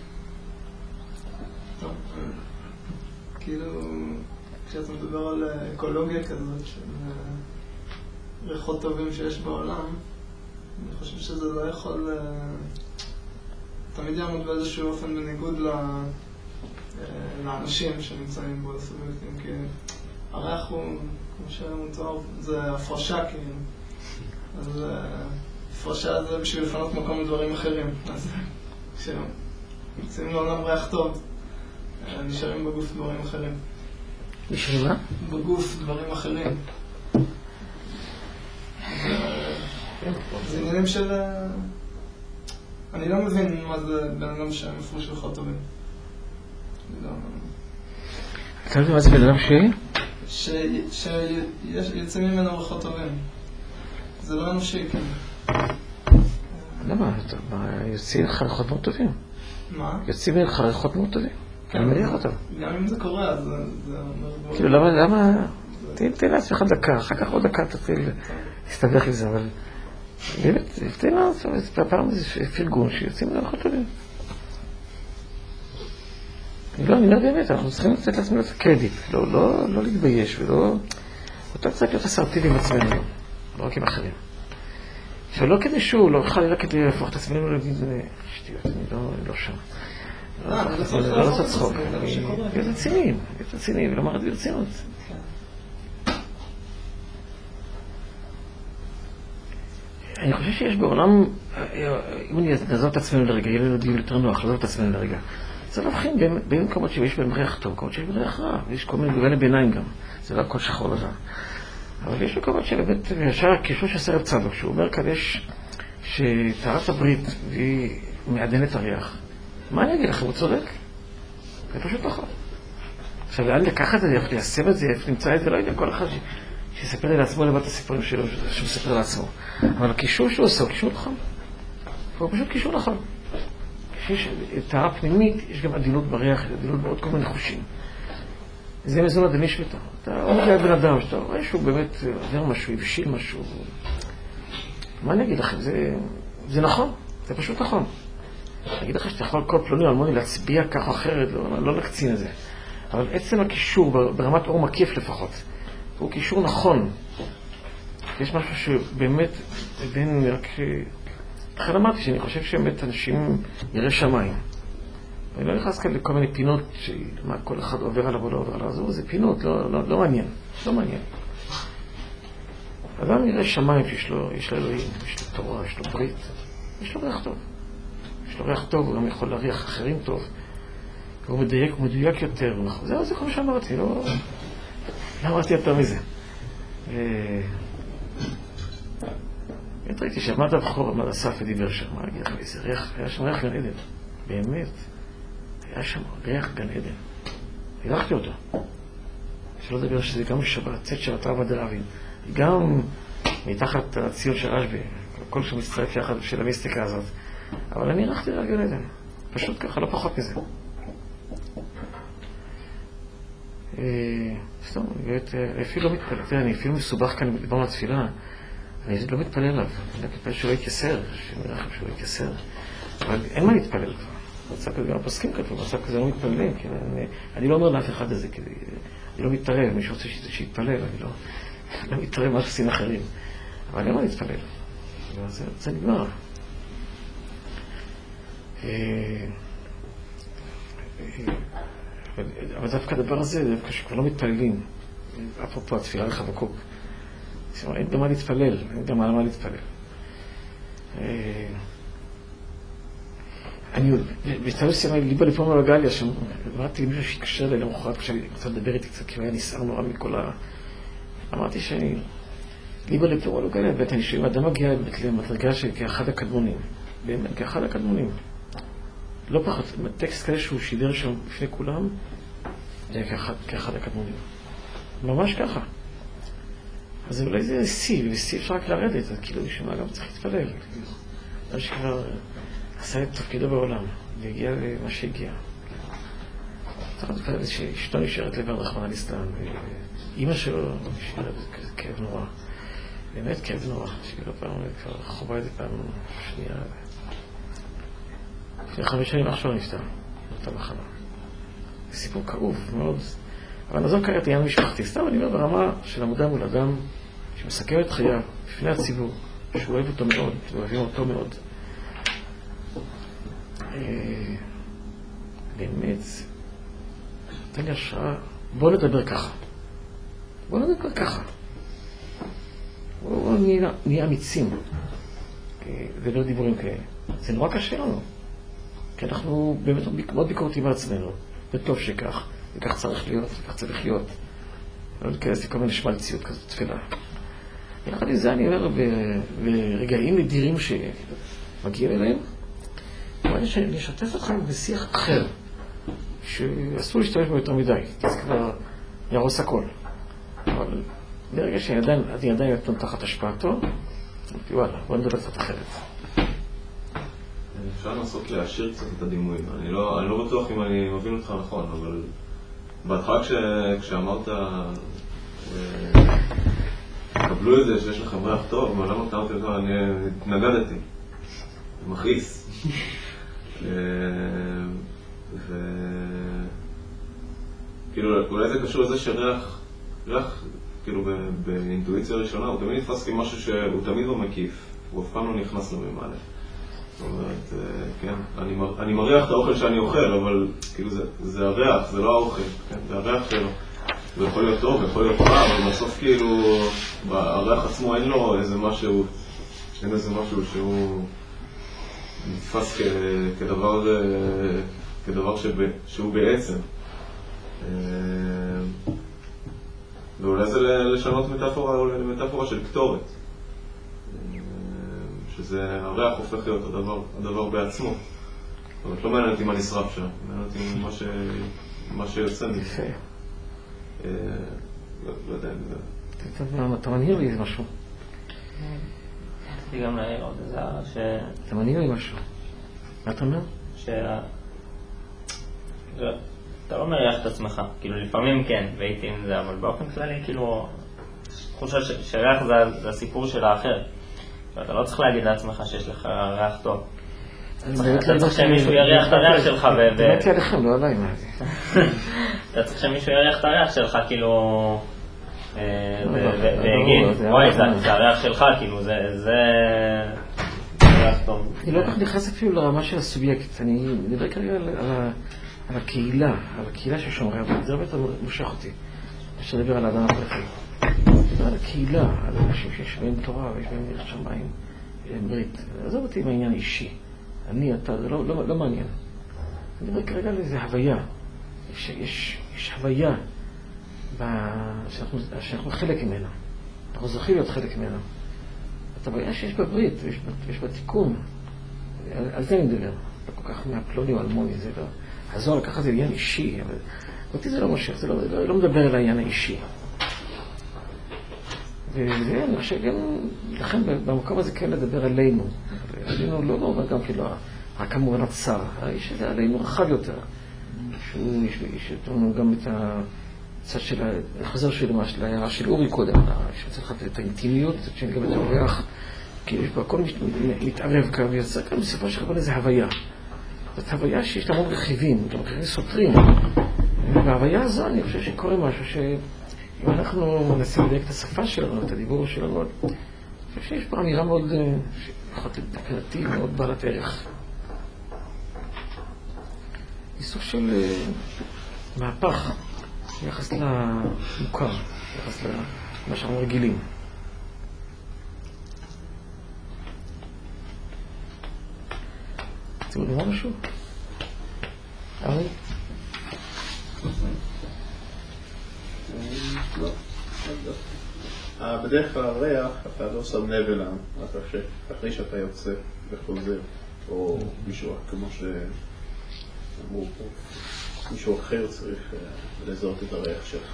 טוב, כאילו, כשאתה מדבר על אקולוגיה כזאת של ריחות טובים שיש בעולם, אני חושב שזה לא יכול תמיד יעמוד באיזשהו אופן בניגוד לאנשים שנמצאים בו הסובייטים, כי הריח הוא, כמו שמותואר, זה הפרשה כאילו. אז הפרשה זה בשביל לפנות מקום לדברים אחרים. אז כשמוצאים לעולם ריח טוב, נשארים בגוף דברים אחרים. נשארים מה? בגוף דברים אחרים. זה עניינים של... אני לא מבין מה זה בן אדם שמפרוש ריחות טובים. אתה מבין מה זה בן אדם ש... שיוצאים ממנו ריחות טובים. זה לא אנושי, כן. למה? יוצאים לך ריחות מאוד טובים. מה? יוצאים לך ריחות מאוד טובים. אני מניח אותם. גם אם זה קורה, אז זה... כאילו, למה, למה... תן לעצמך דקה, אחר כך עוד דקה תתחיל להסתבך לזה, אבל... באמת, תן לעצמך, פעם זה פרגון שיוצאים ממנו ריחות טובים. לא, אני אומר באמת, אנחנו צריכים לתת לעצמנו את הקרדיט, לא, לא, לא להתבייש ולא... אתה צריך להיות אסרטיבי עם עצמנו, לא רק עם אחרים. שלא כדי שהוא, לא חלילה כדי להפוך את עצמנו להגיד, שטויות, אני לא שם. לא לעשות צחוק, להיות רציניים, להיות רציניים, ולומר את זה ברצינות. אני חושב שיש בעולם, אם אני נעזוב את עצמנו לרגע, יהיה לנו דיון יותר נוח, לעזוב את עצמנו לרגע. זה לא מבחין בין מקומות שיש בהם ריח טוב, מקומות שיש בהם ריח רע, ויש כל מיני גווני ביניים גם, זה לא הכל שחור לבן. אבל יש מקומות שבאמת, ישר כשהוא שעשר צדוק, שהוא אומר כאן יש שטהרת הברית והיא מעדנת את הריח. מה אני אגיד לכם, הוא צודק? זה פשוט נכון. עכשיו, לאן לקחת את זה, איך ליישם את זה, איך נמצא את זה, לא יודע, כל אחד שיספר לי לעצמו לבד את הסיפורים שלו, שהוא מספר לעצמו. אבל הקישור שהוא עושה הוא קישור נכון. הוא פשוט קישור נכון. כשיש טהרה פנימית, יש גם עדינות בריח, עדינות בעוד כל מיני חושים. זה מזון עדני שביתה. אתה אומר ליד בן אדם, שאתה רואה שהוא באמת עובר משהו, הבשיל משהו. מה אני אגיד לכם? זה, זה נכון, זה פשוט נכון. אני אגיד לך שאתה יכול כל פלוני או אלמוני להצביע כך או אחרת, לא, לא לקצין את זה. אבל עצם הקישור, ברמת אור מקיף לפחות, הוא קישור נכון. יש משהו שבאמת, בין רק... לכן אמרתי שאני חושב שבאמת אנשים ירא שמיים. אני לא נכנס כאן לכל מיני פינות שמה כל אחד עובר עליו או לא עובר עליו, זה פינות, לא, לא, לא מעניין, לא מעניין. אדם ירא שמיים שיש לו, יש לו אלוהים, יש לו תורה, יש לו ברית, יש לו ריח טוב. יש לו ריח טוב, הוא גם יכול להריח אחרים טוב. הוא מדייק, הוא מדויק יותר. זהו, זה כמו שאמרתי, לא... לא אמרתי יותר מזה. באמת ראיתי שעמד הבחור, עמד אסף ודיבר שם, מה להגיד לך, איזה ריח, היה שם ריח גן עדן. באמת. היה שם ריח גן עדן. הלכתי אותו. שלא לדבר שזה גם שבת, צאת שבת רבא דרבים. גם מתחת הציון של רשב"י, כל שמצטרף יחד של המיסטיקה הזאת. אבל אני הלכתי ריח גן עדן. פשוט ככה, לא פחות מזה. סתם, אפילו לא מתפלל. תראה, אני אפילו מסובך כאן לדבר מהתפילה. אני לא מתפלל עליו. אני מתפלל שהוא לא יתייסר, שאני רואה לכם שהוא לא יתייסר. אבל אין מה להתפלל כבר. מצב כזה, גם הפוסקים כתוב, מצב כזה לא מתפללים, כי אני, אני לא אומר לאף אחד את זה, כי אני לא מתפלל, מי שרוצה שיתפלל, אני לא, לא מתפלל מה שעושים אחרים, אבל אני לא מתפלל, זה, זה נגמר. אבל דווקא הדבר הזה, דווקא שכבר לא מתפללים, אפרופו התפילה לחבקוק, אין גם מה להתפלל, אין גם מה להתפלל. אני, בצלו סיימה, ליבה לפעמים על הגליה, שאמרתי למישהו שהתקשר לי למחרת, כשאני רוצה לדבר איתי קצת, כי הוא היה נסער נורא מכל ה... אמרתי שאני... ליבה לפעמים על הגליה, בית אני שאם אדם מגיע למדרגה של כאחד הקדמונים, באמת, כאחד הקדמונים. לא פחות, טקסט כזה שהוא שידר שם לפני כולם, זה כאחד, כאחד הקדמונים. ממש ככה. אז אולי זה שיא, ושיא אפשר רק לרדת, אז כאילו מישהו מה גם צריך להתפלל. זה שכבר עשה את תפקידו בעולם, והגיע למה שהגיע. צריך להתפלל שאשתו נשארת לבד רחמנא ליצלן, ואימא שלו נשארת כזה כאב נורא. באמת כאב נורא, שהיא לא פעם כבר חובה את זה פעם שנייה. לפני חמש שנים אח שלו נפטר, באותה מחלה. זה סיפור כאוב מאוד. אבל נעזוב כעת עניין משפחתי. סתם אני אומר ברמה של המודע מול אדם שמסכם את חייו בפני הציבור, שהוא אוהב אותו מאוד, אוהבים אותו מאוד. באמת, תן לי השראה. בואו נדבר ככה. בואו נדבר ככה. בואו נהיה אמיצים. ולא דיבורים כאלה. זה נורא קשה לנו. כי אנחנו באמת מאוד ביקורתים בעצמנו. וטוב שכך. וכך צריך להיות, וכך צריך לחיות. לא להיכנס לכל מיני שמלציות כזאת תפילה. יחד עם זה אני אומר, ברגעים נדירים שמגיעים אליהם, אני אשתף אתכם בשיח אחר, שאסור להשתמש בו יותר מדי, כי זה כבר ירוס הכל. אבל ברגע שאני עדיין נתון תחת השפעתו, אמרתי, וואלה, בוא נדבר קצת אחרת. אפשר לנסות להשאיר קצת את הדימויים. אני לא, אני לא בטוח אם אני מבין אותך נכון, אבל בהתחלה כש, כשאמרת קבלו את זה שיש לכם ריח טוב, מעולם לא טעמתי אותו, אני התנגדתי. זה מכעיס. ו... כאילו, אולי זה קשור לזה שריח, ריח, כאילו באינטואיציה ראשונה, הוא תמיד נתפס כמשהו שהוא תמיד לא מקיף, הוא אף פעם לא נכנס לממלא. זאת אומרת, כן, אני, מר, אני מריח את האוכל שאני אוכל, אבל כאילו זה, זה הריח, זה לא האוכל, כן, זה הריח שלו. זה יכול להיות טוב, יכול להיות רע, אבל בסוף כאילו, הריח עצמו אין לו איזה משהו, אין איזה משהו שהוא נתפס כ, כדבר, כדבר שב, שהוא בעצם. ואולי זה לשנות מטאפורה, אולי למטאפורה של קטורת. שזה הריח הופך להיות הדבר, הדבר בעצמו. זאת אומרת, לא מעניין אותי מה נשרף שם, מעניין אותי מה, ש... מה שיוצא מזה. לא יודע אם זה... אתה מנהיר לי משהו. רציתי גם להעיר עוד איזה ש... אתה מנהיר לי משהו. מה אתה אומר? ש... אתה לא מריח את עצמך, כאילו לפעמים כן, והייתי עם זה, אבל באופן כללי כאילו תחושה שריח זה, זה הסיפור של האחר. אתה לא צריך להגיד לעצמך שיש לך ריח טוב. אתה צריך שמישהו יריח את הריח שלך ו... תמדתי עליכם, לא עליי, מה זה? אתה צריך שמישהו יריח את הריח שלך, כאילו... ויגיד, וואי, זה הריח שלך, כאילו, זה... ריח טוב. אני לא כך נכנס אפילו לרמה של הסובייקט, אני מדבר כרגע על הקהילה, על הקהילה של שומרי אבות, זה הרבה יותר מושך אותי. אפשר לדבר על האדם הפרטי. על הקהילה, על אנשים שיש בהם תורה ויש בהם יראת שמיים, ברית. עזוב אותי עם העניין האישי. אני, אתה, זה לא, לא, לא מעניין. אני מדבר כרגע על איזו הוויה. יש, יש, יש הוויה שאנחנו, שאנחנו חלק ממנה. אנחנו זוכים להיות חלק ממנה. את הוויה שיש בברית, יש, יש בתיקון. על, על זה אני מדבר. לא כל כך מהפלוני או אלמוני, זה לא... הזוהר לקחת זה עניין אישי, אבל אותי זה לא מושך, זה לא, לא, לא מדבר על העניין האישי. וזה, אני חושב גם, לכן במקום הזה כן לדבר עלינו. עלינו לא אומר גם כאילו, רק כמובן הצר, יש את זה עלינו רחב יותר. שהוא, יש לנו גם את הצד של, החזר שלי ממש, להערה של אורי קודם, שצריך את האינטימיות, שאני גם את הריח, כי יש בה, הכל מתערב כאן, ויוצר כאן בסופו של דבר איזה הוויה. זאת הוויה שיש לה המון רכיבים, גם רכיבים סותרים. וההוויה הזו, אני חושב שקורה משהו שאם אנחנו מנסים לדייק את השפה שלנו, את הדיבור שלנו, אני חושב שיש פה אמירה מאוד, לפחות מבחינתי, מאוד בעלת ערך. היא סוג של מהפך ביחס למוכר, ביחס למה שאנחנו רגילים. רוצים לומר משהו? ארי? לא. בדרך כלל הריח, אתה לא שם לב אליו, אחרי שאתה יוצא וחוזר, או מישהו, כמו שאמרו פה, מישהו אחר צריך לזהות את הריח שלך.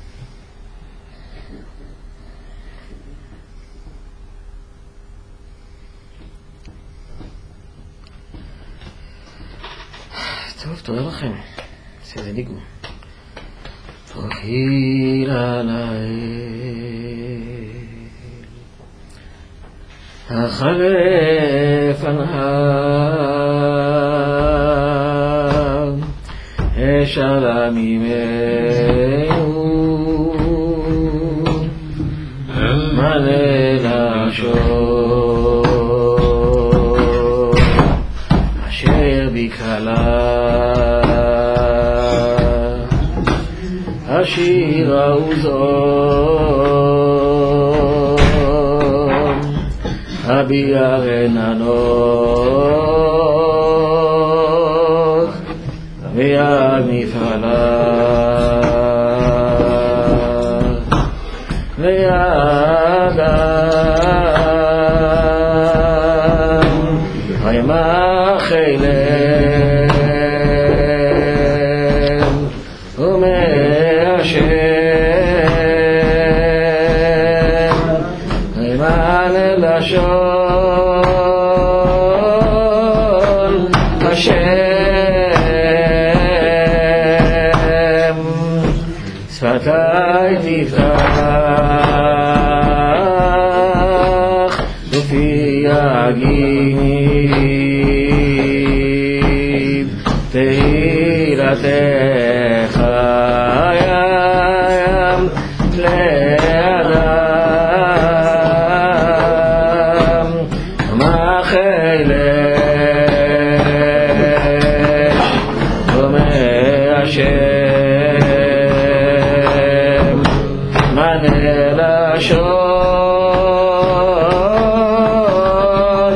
טוב, תודה לכם. זה ניגון. תחילה לאל החרף הנהר אשאלה ממנו מלא לשון אשר בקהלה השיר האוזון הביע רננות ויד מפעלה ויד אדם וימח אליהם ומאשר וימן אל לשון השם שפתי תפתח ופי יגיד תהילתך ים לאדם מחילש ומהשם מנה לשון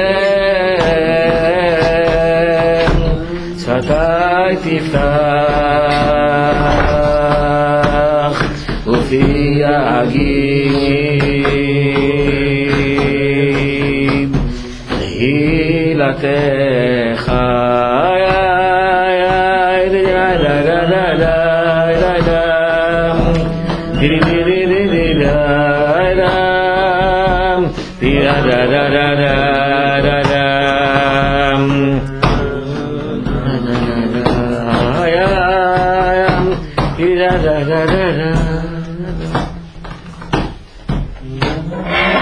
השם שפתי תפתח ופי יגיד תהילתך da da da da da